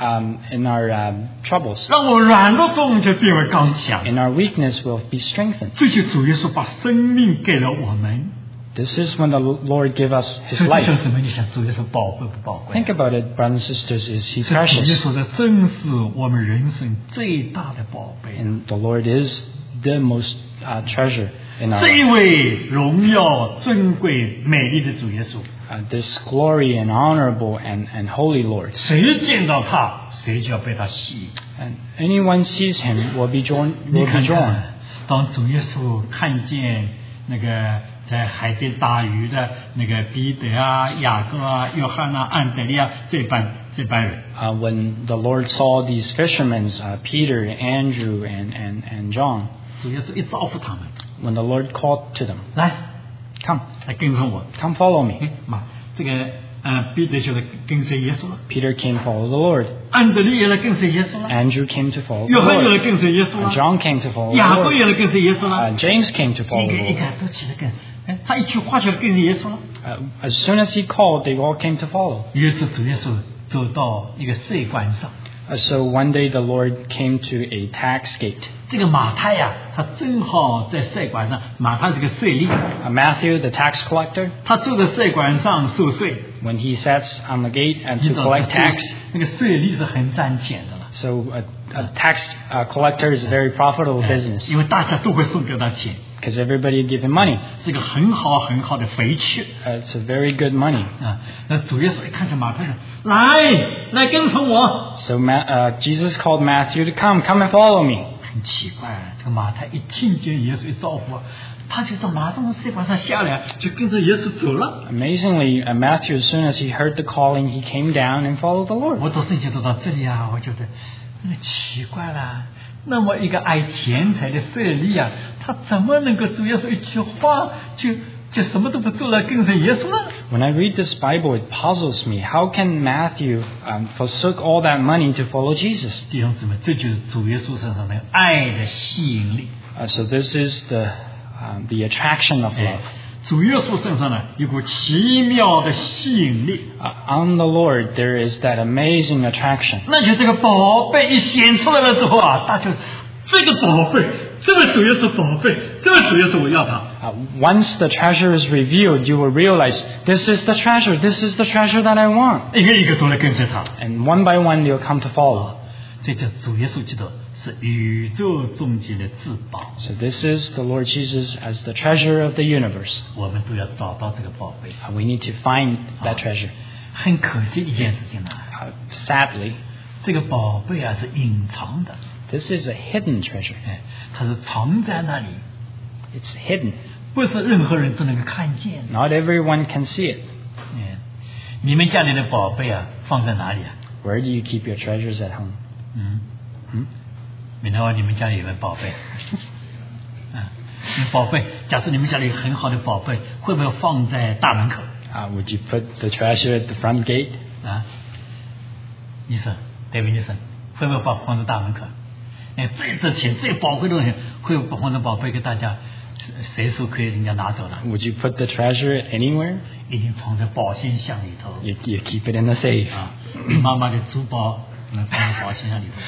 troubles. 让我软弱中就变为刚强。 In our weakness, we'll be strengthened. 这就主耶稣把生命给了我们。 This is when the Lord give us 实 His 际上 life. 什么？你想主耶稣宝贵不宝贵？ Think about it, brothers and sisters. Is He 这主耶 precious? 稣的真是我们人生最大的宝贝。 And the Lord is the most treasure in our 这 life. 一位荣耀、尊贵、美丽的主耶稣， This glory and honorable and holy Lord. 谁见到他，谁就要被他吸引。 And anyone sees Him will be drawn. 你 Will 看 be drawn. 看，当主耶稣看见那个在海边打鱼的那个彼得啊、雅各啊、约翰啊、安德烈啊这班人， When the Lord saw these fishermen, Peter, Andrew, and John, 主耶稣一招呼他们， when the Lord called to them, 来， Come, 来跟从我。 come follow me. 这个彼得就来跟随耶稣了， Peter came to follow the Lord. 安德烈也来跟随耶稣了， Andrew came to follow 约 the 翰也 Lord. 来跟随耶稣了， John came to follow the 雅各 Lord. 也来跟随耶稣了， James came to follow 一 the 个一 Lord. 个都起来跟，他一句话就跟随耶稣了。 As soon as he called, they all came to follow. 于是主耶稣走到一个税关上， So one day the Lord came to a tax gate. 这个马太呀，他正好在税关上，马太是个税吏， Matthew, the tax collector, 他坐在税关上收税， when he sits on the gate and 你 to 知道 collect tax, 那个税吏是很赚钱的了， so a tax collector is a very profitable business 因为大家都会送给他钱， because everybody give him money. 是个很好很好的肥缺。 It's a very good money. 那主耶稣一看见马太，来跟从我。 So Jesus called Matthew to come and follow me. 很奇怪，这个马太一听见耶稣一招呼，他就马上从税关上下来，就跟着耶稣走了。 Amazingly, Matthew, as soon as he heard the calling, he came down and followed the Lord. 我读圣经读到这里啊，我觉得那奇怪了。那么一个爱钱财的税吏啊，他怎么能够主耶稣一句话就什么都不做了，跟随耶稣呢？ When I read this Bible, it puzzles me. How can Matthew forsook all that money to follow Jesus? 弟兄姊妹，这就是主耶稣身上的爱的吸引力。 So this is the attraction of love. 主耶稣身上呢有股奇妙的吸引力， On the Lord, there is that amazing attraction. 那就这个宝贝一显出来了之后啊，大家这个宝贝，这位主耶稣宝贝，这位主耶稣我要他。 Once the treasure is revealed, you will realize this is the treasure. This is the treasure that I want. 一个一个都来跟随他。 And one by one, they'll come to follow. 这叫主耶稣基督是宇宙中间的至宝， So this is the Lord Jesus as the treasure of the universe. 我们都要找到这个宝贝。 We need to find that treasure. 很可惜一件事情呢， Sadly, 这个宝贝啊是隐藏的， this is a hidden treasure. 它是藏在那里， It's hidden. 不是任何人都能够看见的。 Not everyone can see it. 你们家里的宝贝啊放在哪里啊？ Where do you keep your treasures at home? 闽南话，你们家里有没有宝贝？你宝贝，假设你们家里有很好的宝贝，会不会放在大门口？ Would you put the treasure at the front gate? 医生，David 医生，会不会放在大门口？最值钱、最宝贵的东西，会不会放在宝贝给大家？随手可以人家拿走了？ Would you put the treasure anywhere? 一定藏在保鲜箱里头。 You keep it in the safe. 妈妈的珠宝能放在保鲜箱里头。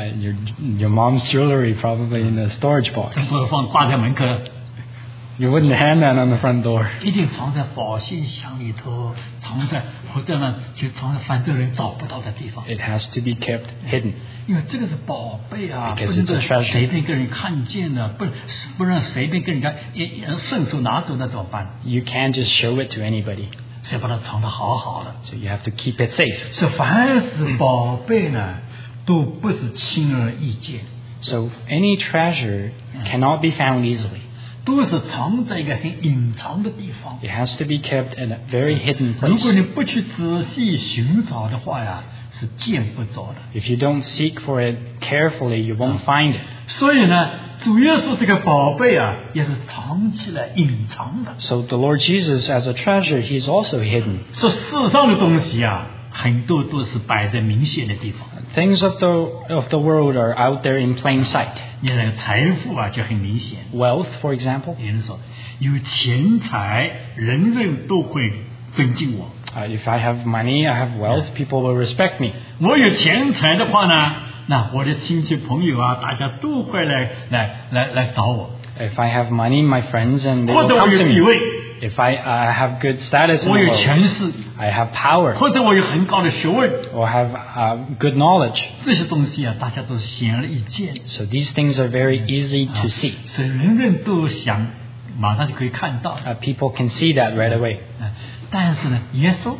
Your mom's jewelry probably in the storage box. 不会挂在门口。 You wouldn't hang that on the front door. 一定藏在保鲜箱里头，或者呢，就藏在反正人找不到的地方。 It has to be kept hidden. 因为这个是宝贝啊， Because 不能 it's a treasure. 随便跟人看见的，不让随便跟人家顺手拿走，那怎么办？ You can't just show it to anybody. 所以把它藏得好好的。 So you have to keep it safe. 是凡是宝贝呢，都不是轻而易见， So any treasure cannot be found easily. 都是藏在一个很隐藏的地方。 It has to be kept in a very hidden 如果 place. 你不去仔细寻找的话呀，是见不着的。 If you don't seek for it carefully, you won't find it. 所以呢，主耶稣这个宝贝啊，也是藏起来隐藏的。 So the Lord Jesus, as a treasure, He's also hidden. 说世上的东西啊，很多都是摆在明显的地方。 Things of the world are out there in plain sight. 你那个财富啊，就很明显。 Wealth, for example. 有人说，有钱财，人人都会尊敬我。 If I have money, I have wealth, people will respect me. 我有钱财的话呢，那我的亲戚朋友啊，大家都会来找我。 If I have money, my friends and they 或 will 者我 come 有 to 地 me. 位， If I have good status in 我 the 有 world, 权势， I have power 或者我有很高的学问， or have good knowledge. 这些东西啊，大家都显而易见， So these things are very easy to see. 所以人人都想马上就可以看到。 People can see that right away. 但是呢，耶稣，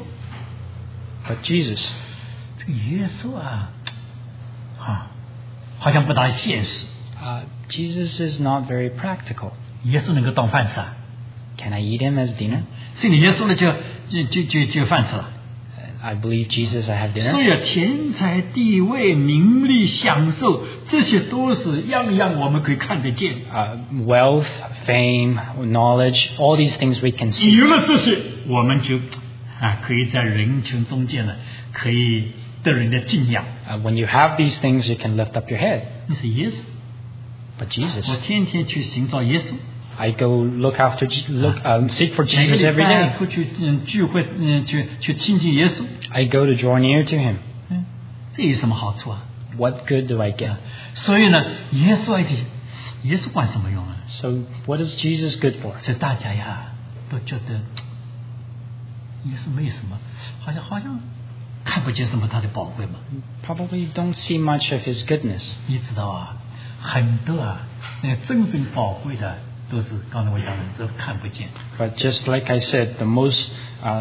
But Jesus, 这个耶稣啊，好像不大现实。 Jesus is not very practical. 耶稣能够当饭吃啊？ Can I eat him as dinner? 信了耶稣了就有饭吃了。 I believe Jesus, I have 所 dinner. 以钱财、地位、名利、享受，这些都是样样我们可以看得见。 Wealth, fame, knowledge, all these things we can see. 有了这些，我们就可以在人群中间呢，可以得人的敬仰。 When you have these things, you can lift up your head. 那是耶稣， But Jesus, 我天天去寻找耶稣。 I go seek for 每个 Jesus 礼 every 拜 day. 出去聚会，去亲近耶稣。 I go to draw near to Him. 这有什么好处啊？ What good do I get? 所以呢，耶稣管什么用啊？ So what is Jesus good for? 所以大家呀都觉得耶稣没有什么，好像看不见什么他的宝贵嘛。 Probably don't see much of His goodness. 你知道啊，很多那真正宝贵的都是刚才我讲的都看不见。 But just like I said, the most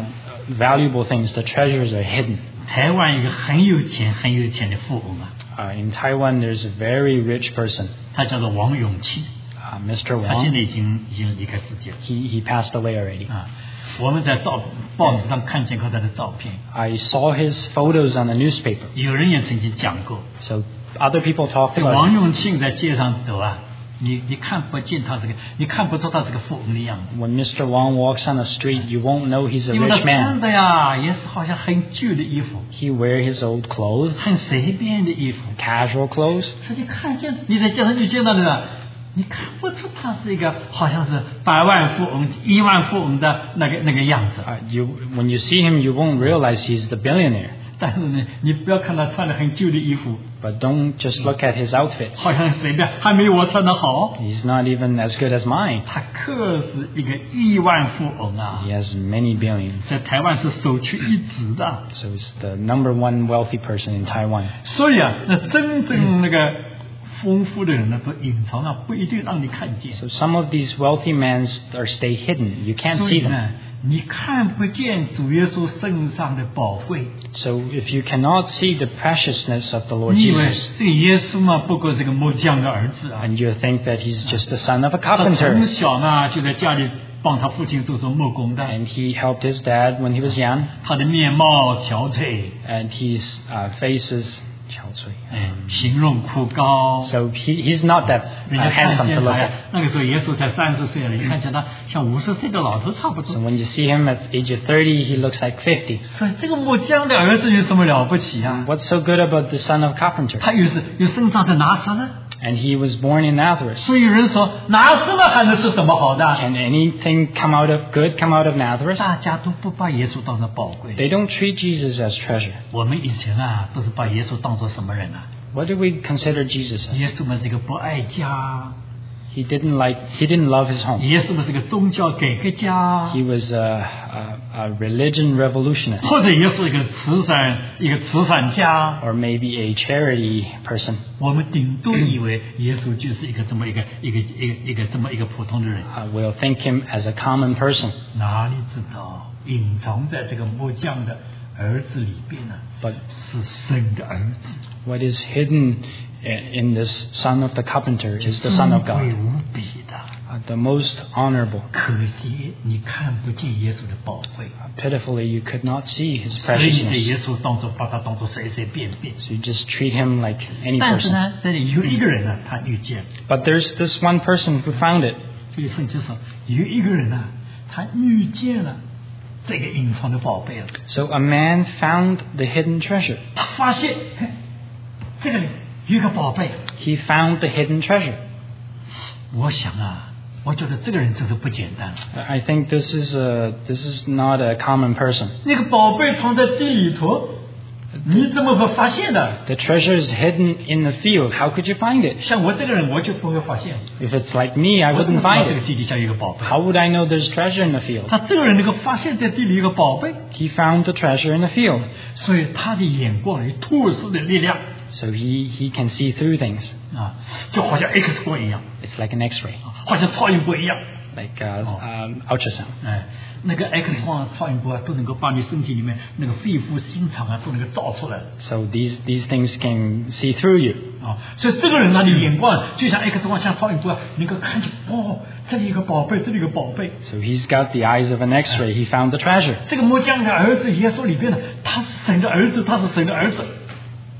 valuable things, the treasures are hidden. 台湾一个很有钱的富翁啊， In Taiwan, there's a very rich person, 他叫做王永庆， Mr. 他现 Wang. 在已经离开世界了 He passed away already. 啊。我们在报纸上看见过他的照片， I saw his photos on the newspaper. 有人也曾经讲过， So other people talked 这个 about 王 him. 永庆在街上走啊，你看不见他你看不出他是个富翁的样子。 When Mr. Wang walks on the street, you won't know he's a 因为他 rich 穿 man. 的呀，也是好像很旧的衣服， He wears his old clothes, 很随便的衣服。 casual clothes. 实际看见你在街上就见到的，你看不出他是一个好像是百万富翁、亿万富翁的那个样子。 When you see him, you won't realize he's the billionaire. 但是呢，你不要看他穿的很旧的衣服， But don't just look at his outfits. 好像随便，还没有我穿的好。 He's not even as good as mine. 他可是一个亿万富翁啊， He has many billions. 在台湾是首屈一指的。 So he's the number one wealthy person in Taiwan. 所以啊，那真正那个丰富的人呢，都隐藏了，不一定让你看见。 So some of these wealthy men stay hidden. You can't 所 see 以 them. 呢，你看不见主耶稣身上的宝贵。 So if you cannot see the preciousness of the Lord 你以为 Jesus, 这个耶稣嘛，不过是个木匠的儿子啊， and you think that he's just the son of a 他从 carpenter, 小呢就在家里帮他父亲做木工的， and he helped his dad when he was young, 他的面貌憔悴， and his face is 形容枯槁。 so he's not that 人家看 handsome 见 to 他 look 呀 at. 那个时候耶稣才30岁了，你看见他像50岁的老头差不 So 多。 when you see him at age of 30, he looks like 50. 所以这个木匠的儿子有什么了不起啊？ What's so good about the son of carpenter? 他有生长在拿撒勒， And he was born in Nazareth. 所以有人说拿撒勒还能是什么好的？ Can anything come out of Nazareth? 大家都不把耶稣当成宝贵。 They don't treat Jesus as treasure. 我们以前啊，都是把耶稣当作什么人啊？ What do we consider Jesus as? 耶稣们是一个不爱家， He didn't love his home. 耶稣们是个宗教改革家， He was a religion revolutionist, 或者耶稣一个慈善家。 or maybe a charity person. 我们顶多以为耶稣就是一个这么一个普通的人， We'll think him as a common person. 哪里知道隐藏在这个木匠的儿子里边呢？ But 是神的儿子， what is hidden in this son of the carpenter is the Son of 尊贵 God, 无比的。 the most honorable. 可惜你看不见耶稣的宝贵， Pitifully, you could not see his 所以你对 preciousness. 耶稣把他当作随随便便。 So you just treat him like any 但是 person. 呢，这里有一个人呢，他遇见， But there's this one person who found it. 这个圣经说有一个人呢，他遇见了这个隐藏的宝贝了。 So a man found the hidden treasure. 他发现这个里有一个宝贝。 He found the hidden treasure. 我想啊，我觉得这个人真是不简单。 I think this is not a common person. 那个宝贝藏在地里头，你怎么会发现的？ The treasure is hidden in the field. How could you find it? 像我这个人，我就不会发现。 If it's like me, I 我怎么 wouldn't 知道 find 这个 it. 地底下有一个宝贝？ How would I know there's treasure in the field? 他这个人能够发现在地里有一个宝贝， He found the treasure in the field. 所以他的眼光有透视的力量 So he can see through things. 啊，就好像 X 光一样， It's like an X-ray, 好像超音波一样。 like ultrasound. 哎，那个 X 光、超音波啊，都能够把你身体里面那个肺腑心肠啊，都能够照出来 So these things can see through you. 啊。所以这个人他的眼光就像 X 光、像超音波啊，能够看见哦，这里有个宝贝，这里有个宝贝。 So he's got the eyes of an X-ray. He found the treasure. 这个木匠的儿子耶稣里边呢，他是神的儿子，他是神的儿子。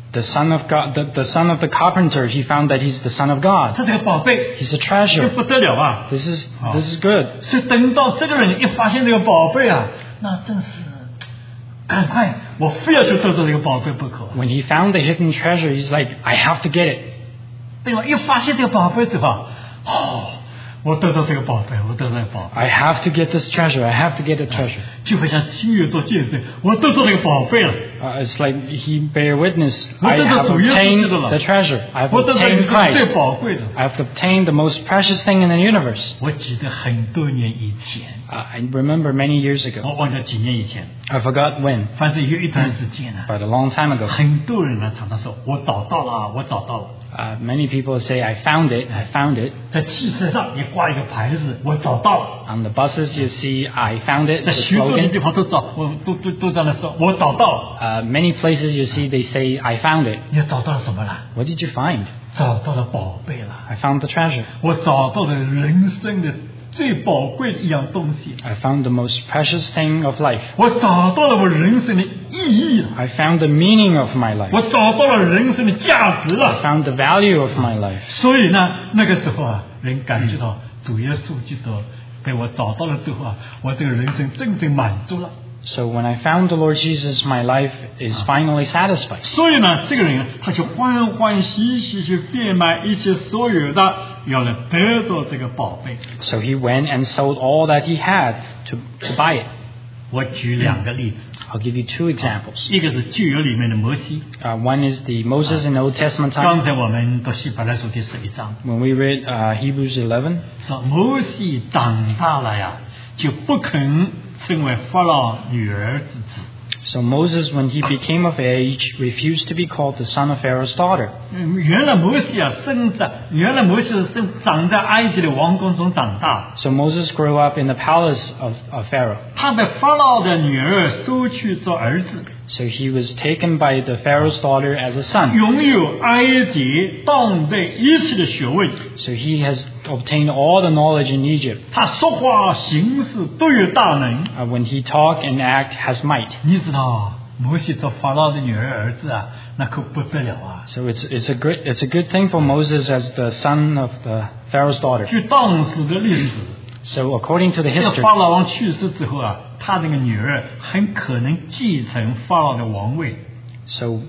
The son of God, the son of the carpenter, he found that he's the son of God. 他是个宝贝， He's a 这 treasure. 不得了啊！ This is good. 所以等到这个人一发现这个宝贝啊，那真是赶快，我非要去得到这个宝贝不可。 When he found the hidden treasure, he's like, I have to get it. 对吧？一发现这个宝贝之后，我得到这个宝贝，我得到这个宝贝， I have to get this treasure. I have to get the treasure. 就会向新约做见证，我得到这个宝贝了， It's like he bear witness. What I does have the Lord obtained Jesus do? the treasure. I've 我得到这 obtained 个最 Christ. 宝贵的。 I've obtained the most precious thing in the universe. 我记得很多年以前， I remember many years 我 ago. 忘了几年以前， I forgot when, 反正有一段时间呢， but a long time ago. 很多人呢常常说，我找到了，我找到了。 Many people say, I found it. I found it. 在汽车上也挂一个牌子，我找到了。 On the buses, you see, I found it. 在 The 许多的 slogan. 地方都找，我都这样说，我找到了。 Many places you see, they say, I found it. 你找到了什么了？ What did you find? 找到了宝贝了。 I found the treasure. 我找到了人生的最宝贵的一样东西。 I found the most precious thing of life. 我找到了我人生的意义了。 I found the meaning of my life. 我找到了人生的价值 I 了。 found the value of my life. 所以呢，那个时候啊，人感觉到主耶稣基督被我找到了之后啊，我这个人生真正满足了。 So when I found the Lord Jesus, my life is finally satisfied. 所以呢，这个人他就欢欢喜喜去变卖一切所有的，要来得到这个宝贝。 So he went and sold all that he had to buy it. 我举两个例子， I'll give you two examples. 一个是旧约里面的摩西， One is the Moses in the Old Testament 刚 time. 才我们读希伯来书第11章， When we read Hebrews 11, 说摩西长大了呀，就不肯成为法老女儿之子。 so Moses, when he became of age, refused to be called the son of Pharaoh's daughter. 原来摩西啊，原来摩西是长在埃及的王宫中长大， So Moses grew up in the palace of Pharaoh. 他被法老的女儿收去做儿子， So he was taken by the Pharaoh's daughter as a son. 拥有埃及当代一切的学问。 So he has obtained all the knowledge in Egypt. 他说话行事都有大能。 When he talk and act, has might. 你知道，摩西做法老的女儿子啊，那可不得了啊！ So it's a good thing for Moses as the son of the Pharaoh's daughter. 据当时的历史， So according to the 这个 history, 法老王去世之后啊，他这个女儿很可能继承法老的王位。 so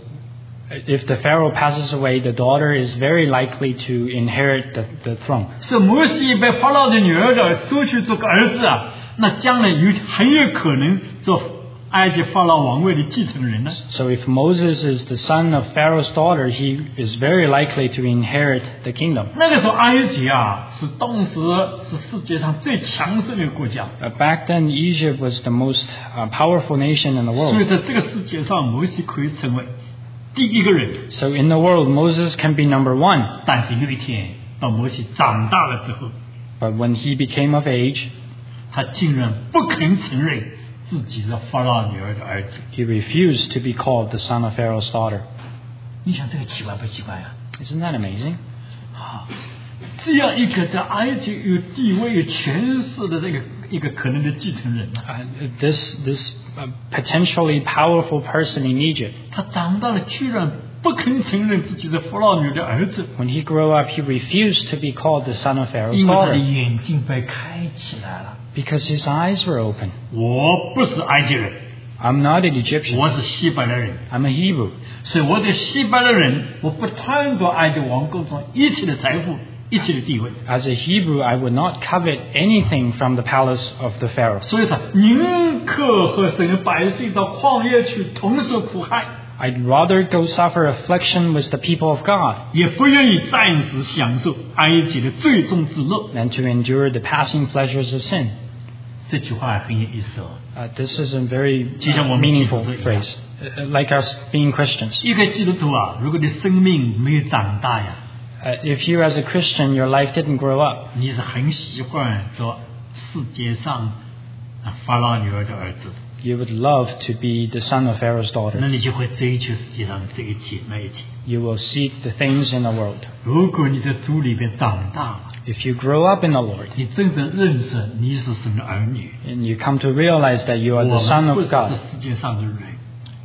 if the Pharaoh passes away, the daughter is very likely to inherit the throne. 是摩西被法老的女儿的收去做个儿子啊，那将来很有可能做埃及法老王位的继承人呢。 So if Moses is the son of Pharaoh's daughter, he is very likely to inherit the kingdom. 那个时候埃及啊，是当时是世界上最强盛的国家， Back then, Egypt was the most powerful nation in the 所以 world. 在这个世界上，摩西可以成为第一个人。 So in the world, Moses can be number one. 但是有一天，当摩西长大了之后， But when he became of age, 他竟然不肯承认自己是法老女儿的儿子。 he refused to be called the son of Pharaoh's daughter. 你想这个奇怪不奇怪啊？ Isn't that amazing? 啊，这样一个在埃及有地位、有权势的这个一个可能的继承人啊， This potentially powerful person in Egypt, 他长大了居然不肯承认自己是法老女的儿子， when he grew up, he refused to be called the son of Pharaoh's 因为他的 daughter 眼睛被开起来了。 because his eyes were open. 我不是埃及人， I'm not an Egyptian. 我是希伯来人， I'm a Hebrew. 所以我这希伯来人，我不贪夺埃及王宫中一切的财富、一切的地位。 As a Hebrew, I would not covet anything from the palace of the Pharaoh. 所以他宁可和神的百姓到旷野去同受苦害， I'd rather go suffer affliction with the people of God 也不愿意暂时享受埃及的最终之乐。 than to endure the passing pleasures of sin. 这句话很有意思哦。 This is a very 就像我们基督 meaningful 徒一样。 phrase. Like us being Christians. 一个基督徒啊，如果你生命没有长大呀， If you as a Christian, your life didn't grow up, 你是很习惯做世界上法老女儿的儿子， you would love to be the son of Pharaoh's 那 daughter. 你就会追求世界上这一切那一切。 You will seek the things in the world. 如果你在主里边长大了， If you grow up in the Lord 你真正认识你是神的儿女， and you come to realize that you 我 are the son 们不 of 是这 God, 世界上的人，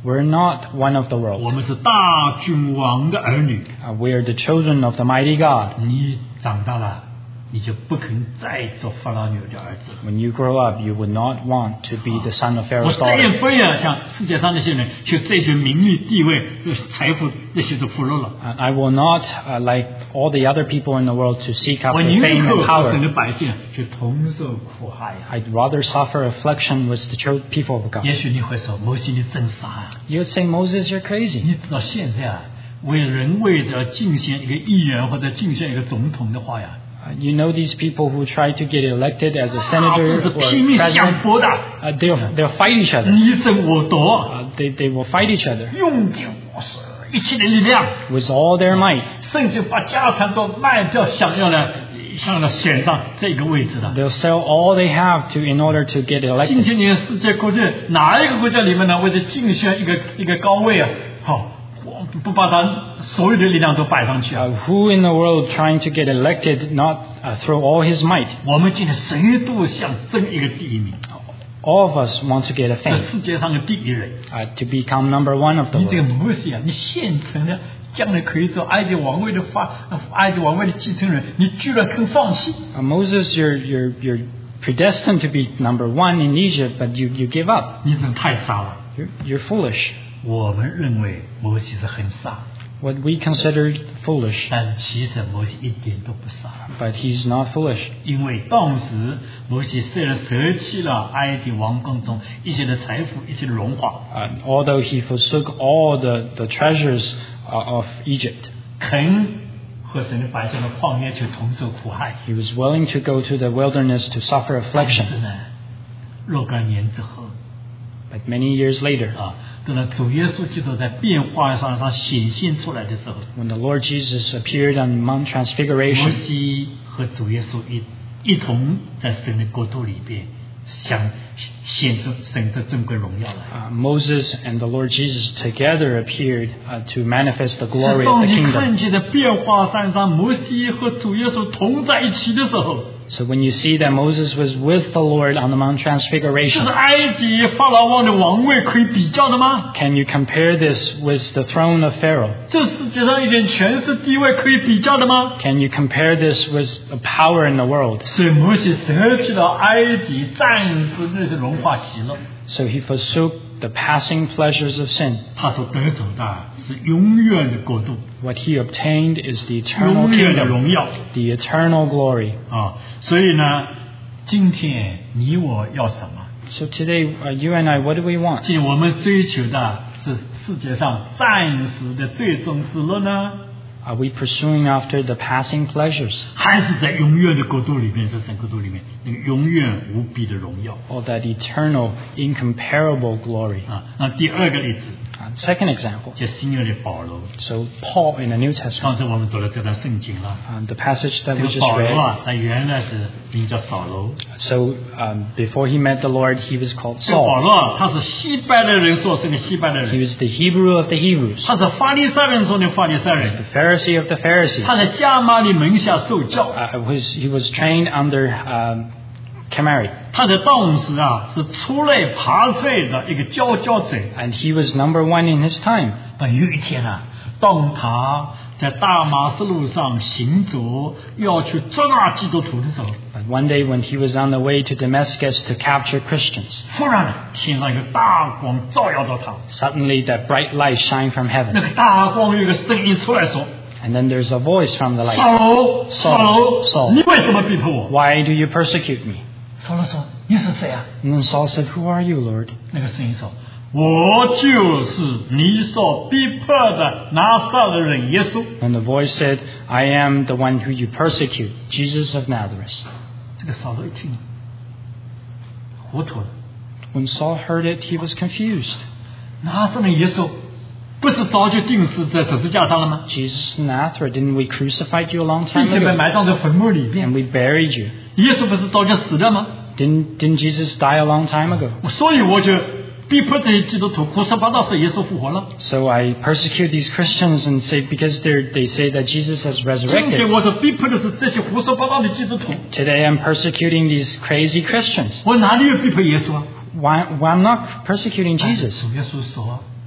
We're not one of the 我 world. 们是大君王的儿女。 We are the children of the mighty God. 你长大了，你就不肯再做法老女的儿子。 When you grow up, you would not want to be the son of 我 Pharaoh's 再也 daughter. 不要像世界上那些人去追求名利、地位、财富，那些都富有了。 I will not, like all the other people in the world, to seek 我 after 宁 fame 可 and 和神 power. 的百姓去同受苦害呀。 I'd rather suffer affliction with the people of God. 也许你会说，摩西你真傻呀！ You would say, Moses, you're crazy. 你知道现在啊，为着竞选一个议员或者竞选一个总统的话呀， You know these people who try to get elected as a 这 senator 是 or 拼命相 president, 搏的， they'll fight each other. 你争我夺， They will fight each other 用尽我所一切的力量， with all their might. 甚至把家产都卖掉，想要选上这个位置的。 They'll sell all they have in order to get 今 elected. 天你世界各地哪一个国家里面呢，为了竞选一个高位啊，好，不把他所有的力量都摆上去啊？ Who in the world trying to get elected not throw all his might? 我们今天谁都想争一个第一名， All of us want to get a 这 fame, 世界上的第一人。 to become number one of the 你这个 world. 摩西啊，你现成的，将来可以做埃及王位的继承人，你居然肯放弃？ Moses, you're predestined to be number one in Egypt, but you give up. 你真太傻了！ You're foolish. 我们认为摩西是很傻， What we consider foolish, 但是其实摩西一点都不傻， but he's not foolish. 因为当时摩西虽然舍弃了埃及王宫中一切的财富、一切的荣华， Although he forsook all the treasures of Egypt, 肯和神的百姓的旷野去同受苦害。 he was willing to go to the wilderness to suffer 但是 affliction. 呢，若干年之后 But many years later, 等到主耶稣基督在变化上显现出来的时候， when the Lord Jesus appeared on Mount 摩 Transfiguration, 西和主耶稣一同在神的国度里边，显出神的尊贵荣耀来。 Moses and the Lord Jesus together appeared to manifest the 是 glory of 当 the 你 kingdom. 看见的变化山上，摩西和主耶稣同在一起的时候， So when you see that Moses was with the Lord on the Mount 这是 Transfiguration, 埃及法老王的王位可以比较的吗？ can you compare this with the throne of Pharaoh? 这世界上一点权势地位可以比较的吗？ Can you compare this with the power in the world? 所以摩西舍弃了埃及，暂时那些荣华喜乐， So he forsook the passing pleasures of sin. 他所得走的是永远的国度， What he obtained is the eternal 永远的 kingdom, 荣耀 the eternal glory. 啊！所以呢，今天你我要什么？ So today, you and I, what do we want? 今天我们追求的是世界上暂时的最终之乐呢， Are we pursuing after the passing pleasures, 还是在永远的国度里面，在神国度里面那个永远无比的荣耀 or that eternal, incomparable glory? 啊？那第二个例子， Second example. 就新约的保罗， So Paul in the New Testament, 刚才我们读了这段圣经了。 the passage that 这 we 个 just 保罗 read. 啊，他原来是名叫扫罗。 So before he met the Lord, he was called 这个保 Saul. 罗啊，他是希伯来人所生的希伯来 He 人， was the Hebrew of the Hebrews, 他是法利赛人中的法利赛人， the Pharisee of the Pharisees. 他在加马利门下受教。 He was trained under Camari, 他在当时啊是出类拔萃的一个佼者。 and he was number one in his time. 但有一天啊，当他在大马士路上行走，要去捉拿基督徒的时候， But one day when he was on the way to Damascus to capture Christians, 忽然天上有个大光照耀着他， suddenly that bright light shined from 那 heaven. 个大光有一个声音出来说 And then there's a voice from the：“ light. 扫罗，扫罗， Saul. 你为什么逼迫我 Why do you persecute me? ？” 扫罗说：“你是谁啊 And then Saul said, Who are you, Lord?？” 那个声音说：“我就是你所逼迫的拿撒勒人耶稣。 And the voice said, I am the one who you persecute, Jesus of Nazareth. ” 这个扫罗一听，糊涂了。 When Saul heard it, he was confused. 拿撒勒人耶稣不是早就钉死在十字架上了吗？ Jesus of Nazareth, didn't we crucify you a long 并 time 且被 ago? 埋葬在坟墓里边。 And we buried you. 耶稣不是早就死了吗？ Didn't Jesus die a long time ago? 所以我就逼迫这些基督徒胡说八道，是耶稣复活了。 So I persecute these Christians and say, because they say that Jesus has 今 resurrected. 天我所逼迫的是这些胡说八道的基督徒。 Today I'm persecuting these crazy Christians. 我哪里有逼迫耶稣啊？ Why I'm not persecuting 但是 Jesus? 主耶稣说：“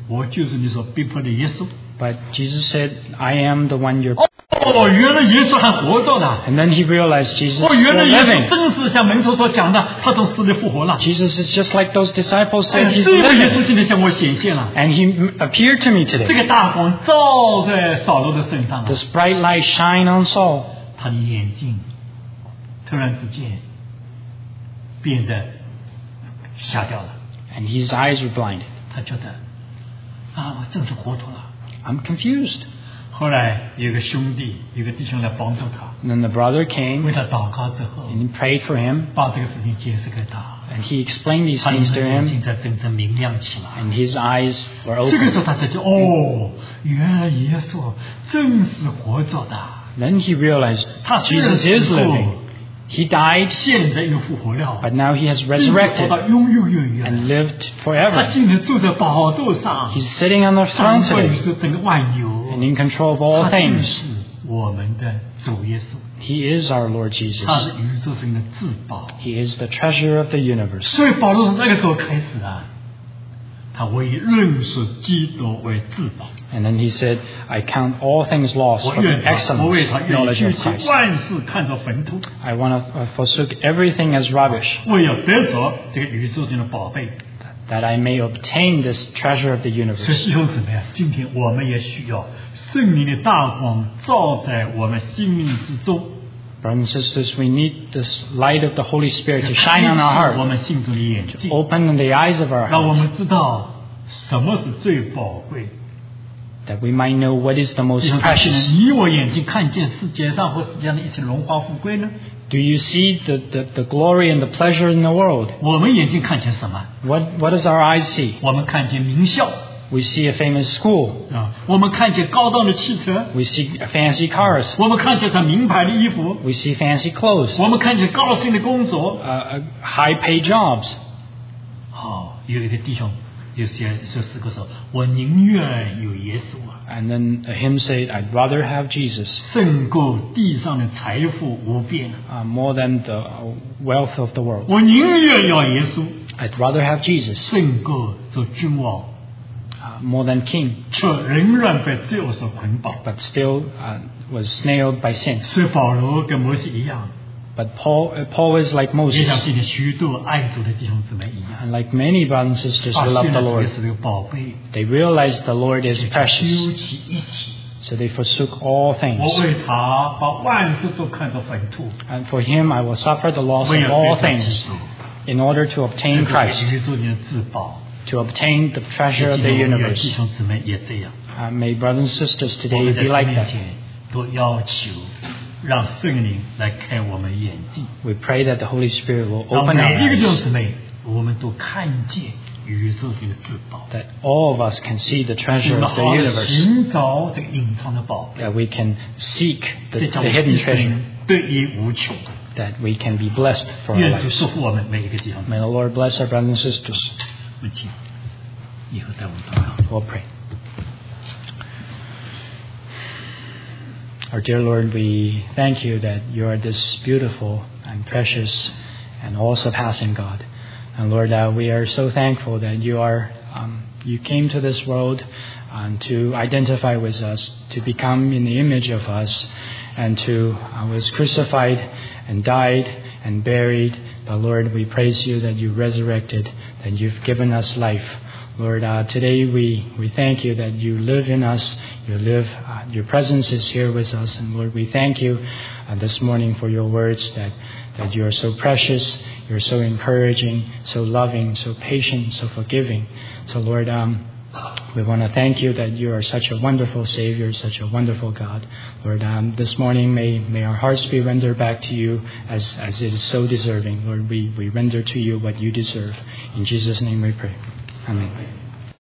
我就是你所逼迫的耶稣。 But Jesus said, I am the one you're... 哦，原来耶稣还活着呢。 And then he realized Jesus 哦， is 原来 still 耶稣 living. 真是像门徒所讲的，他从死里复活了。 Jesus is just like those disciples 哎 said 呀， he's 这位耶稣 living. 今天向我显现了， And he appeared to me 这 today. 个大光照在扫罗的身上啊， This bright light shine on Saul. 他的眼睛突然之间变得瞎掉了， And his eyes were blinded. 他觉得啊，我真是糊涂了。 I'm confused. 后来有个兄弟，有个弟兄来帮助他， And then the brother 为 came 他祷告之后， and he prayed for him. 把这个事情解释给他， And he explained these 他的 things to 眼睛 him. 才真正明亮起来。 And his eyes were 这个 open. 时候他才觉得，哦，原来耶稣真是活着的， Then he realized 他虽然 Jesus is 死过 living. He died, 现在又复活了， but now he has 活 resurrected 到永永远远。 and lived 他 forever. 今天坐在宝座上， He's sitting on the 掌 throne 管 today 是整个万有， and in control of all 他就 things. 是我们的主耶稣， He is our Lord 他 Jesus. 是宇宙中的至宝。 He is the treasure of the universe. 所以保罗从那个时候开始啊，他为认识基督为至宝。 And then he said, I count all things lost 我 for the 愿他，我为 excellence 他 of 愿意 knowledge 举 of 起 Christ. 万事看作粪土， I want to forsook everything as rubbish, 为要得着这个宇宙中的宝贝。 that I may obtain this treasure of the 所以 universe. 弟兄姊妹啊，今天我们也需要圣灵的大光照在我们心灵之中， Brothers and sisters, we need this light of the Holy Spirit to shine on 开 our 启我 heart, 们心中的眼睛， open the eyes of our 让我 heart, 们知道什么是最宝贵。 that we might know what is the most 弟兄姊妹 precious. 你我眼睛看见世界上或世界上的一切荣华富贵呢？ Do you see the glory and the pleasure in the world? 我们眼睛看见什么？ What does our eyes see? 我们看见名校 We see a famous school. 啊，我们看见高档的汽车， We see fancy cars. 我们看见上名牌的衣服， We see fancy clothes. 我们看见高薪的工作。 High-paid jobs. 好，有一个弟兄有诗歌说：“我宁愿有耶稣啊， And then a hymn said, I'd rather have Jesus 胜过地上的财富无边。 more than the wealth of the world. 我宁愿要耶稣， I'd rather have Jesus 胜过做君王， more than king, 却仍然被罪恶所捆绑。 but still was snailed by sin. 所以保罗跟摩西一样， But Paul is like 也像 Moses, 今天许多爱主的弟兄姊妹一样， and like many brothers and sisters 把 who love 现 the 在主 Lord. 耶稣这个宝贝 They realize the Lord is 丢 precious, 弃一起。 so they forsook all 我 things. 为他把万事都看作粪土， And for him I will suffer the loss 为 of 了 all 得着基 things 督， in order to 这 obtain 是 Christ, 宇宙间的至宝。 to obtain the treasure of 今 the 天我们的 universe. 弟兄姊妹也这样， May brothers and sisters 我 today 们在 be 主 like 面 that. 前都要求让圣灵来开我们眼睛， We pray that the Holy Spirit will 让 open 每 our 一个弟兄 eyes, 姊妹，我们都看见宇宙这个至宝， that all of us can see the 使 treasure 我们 of 好 the 好地 universe, 寻找这个隐藏的宝贝， that we can seek 这 the 叫我们 hidden 一 treasure, 生得以无穷。 that we can be blessed for our 愿主 lives. 祝福我们每一个弟兄姊妹。 May the Lord bless our brothers and sisters. 我们请以后带我们祷告。 We'll pray. Our dear Lord, we thank you that you are this beautiful and precious and all-surpassing God. And Lord, we are so thankful that you came to this world to identify with us, to become in the image of us, and to was crucified and died and buried. But Lord, we praise you that you resurrected, that you've given us life. Lord, today we thank you that you live in us. Your presence is here with us. And Lord, we thank you this morning for your words that you are so precious, you're so encouraging, so loving, so patient, so forgiving. So Lord, we want to thank you that you are such a wonderful Savior, such a wonderful God. Lord, this morning may our hearts be rendered back to you as it is so deserving. Lord, we render to you what you deserve. In Jesus' name we pray. Amen.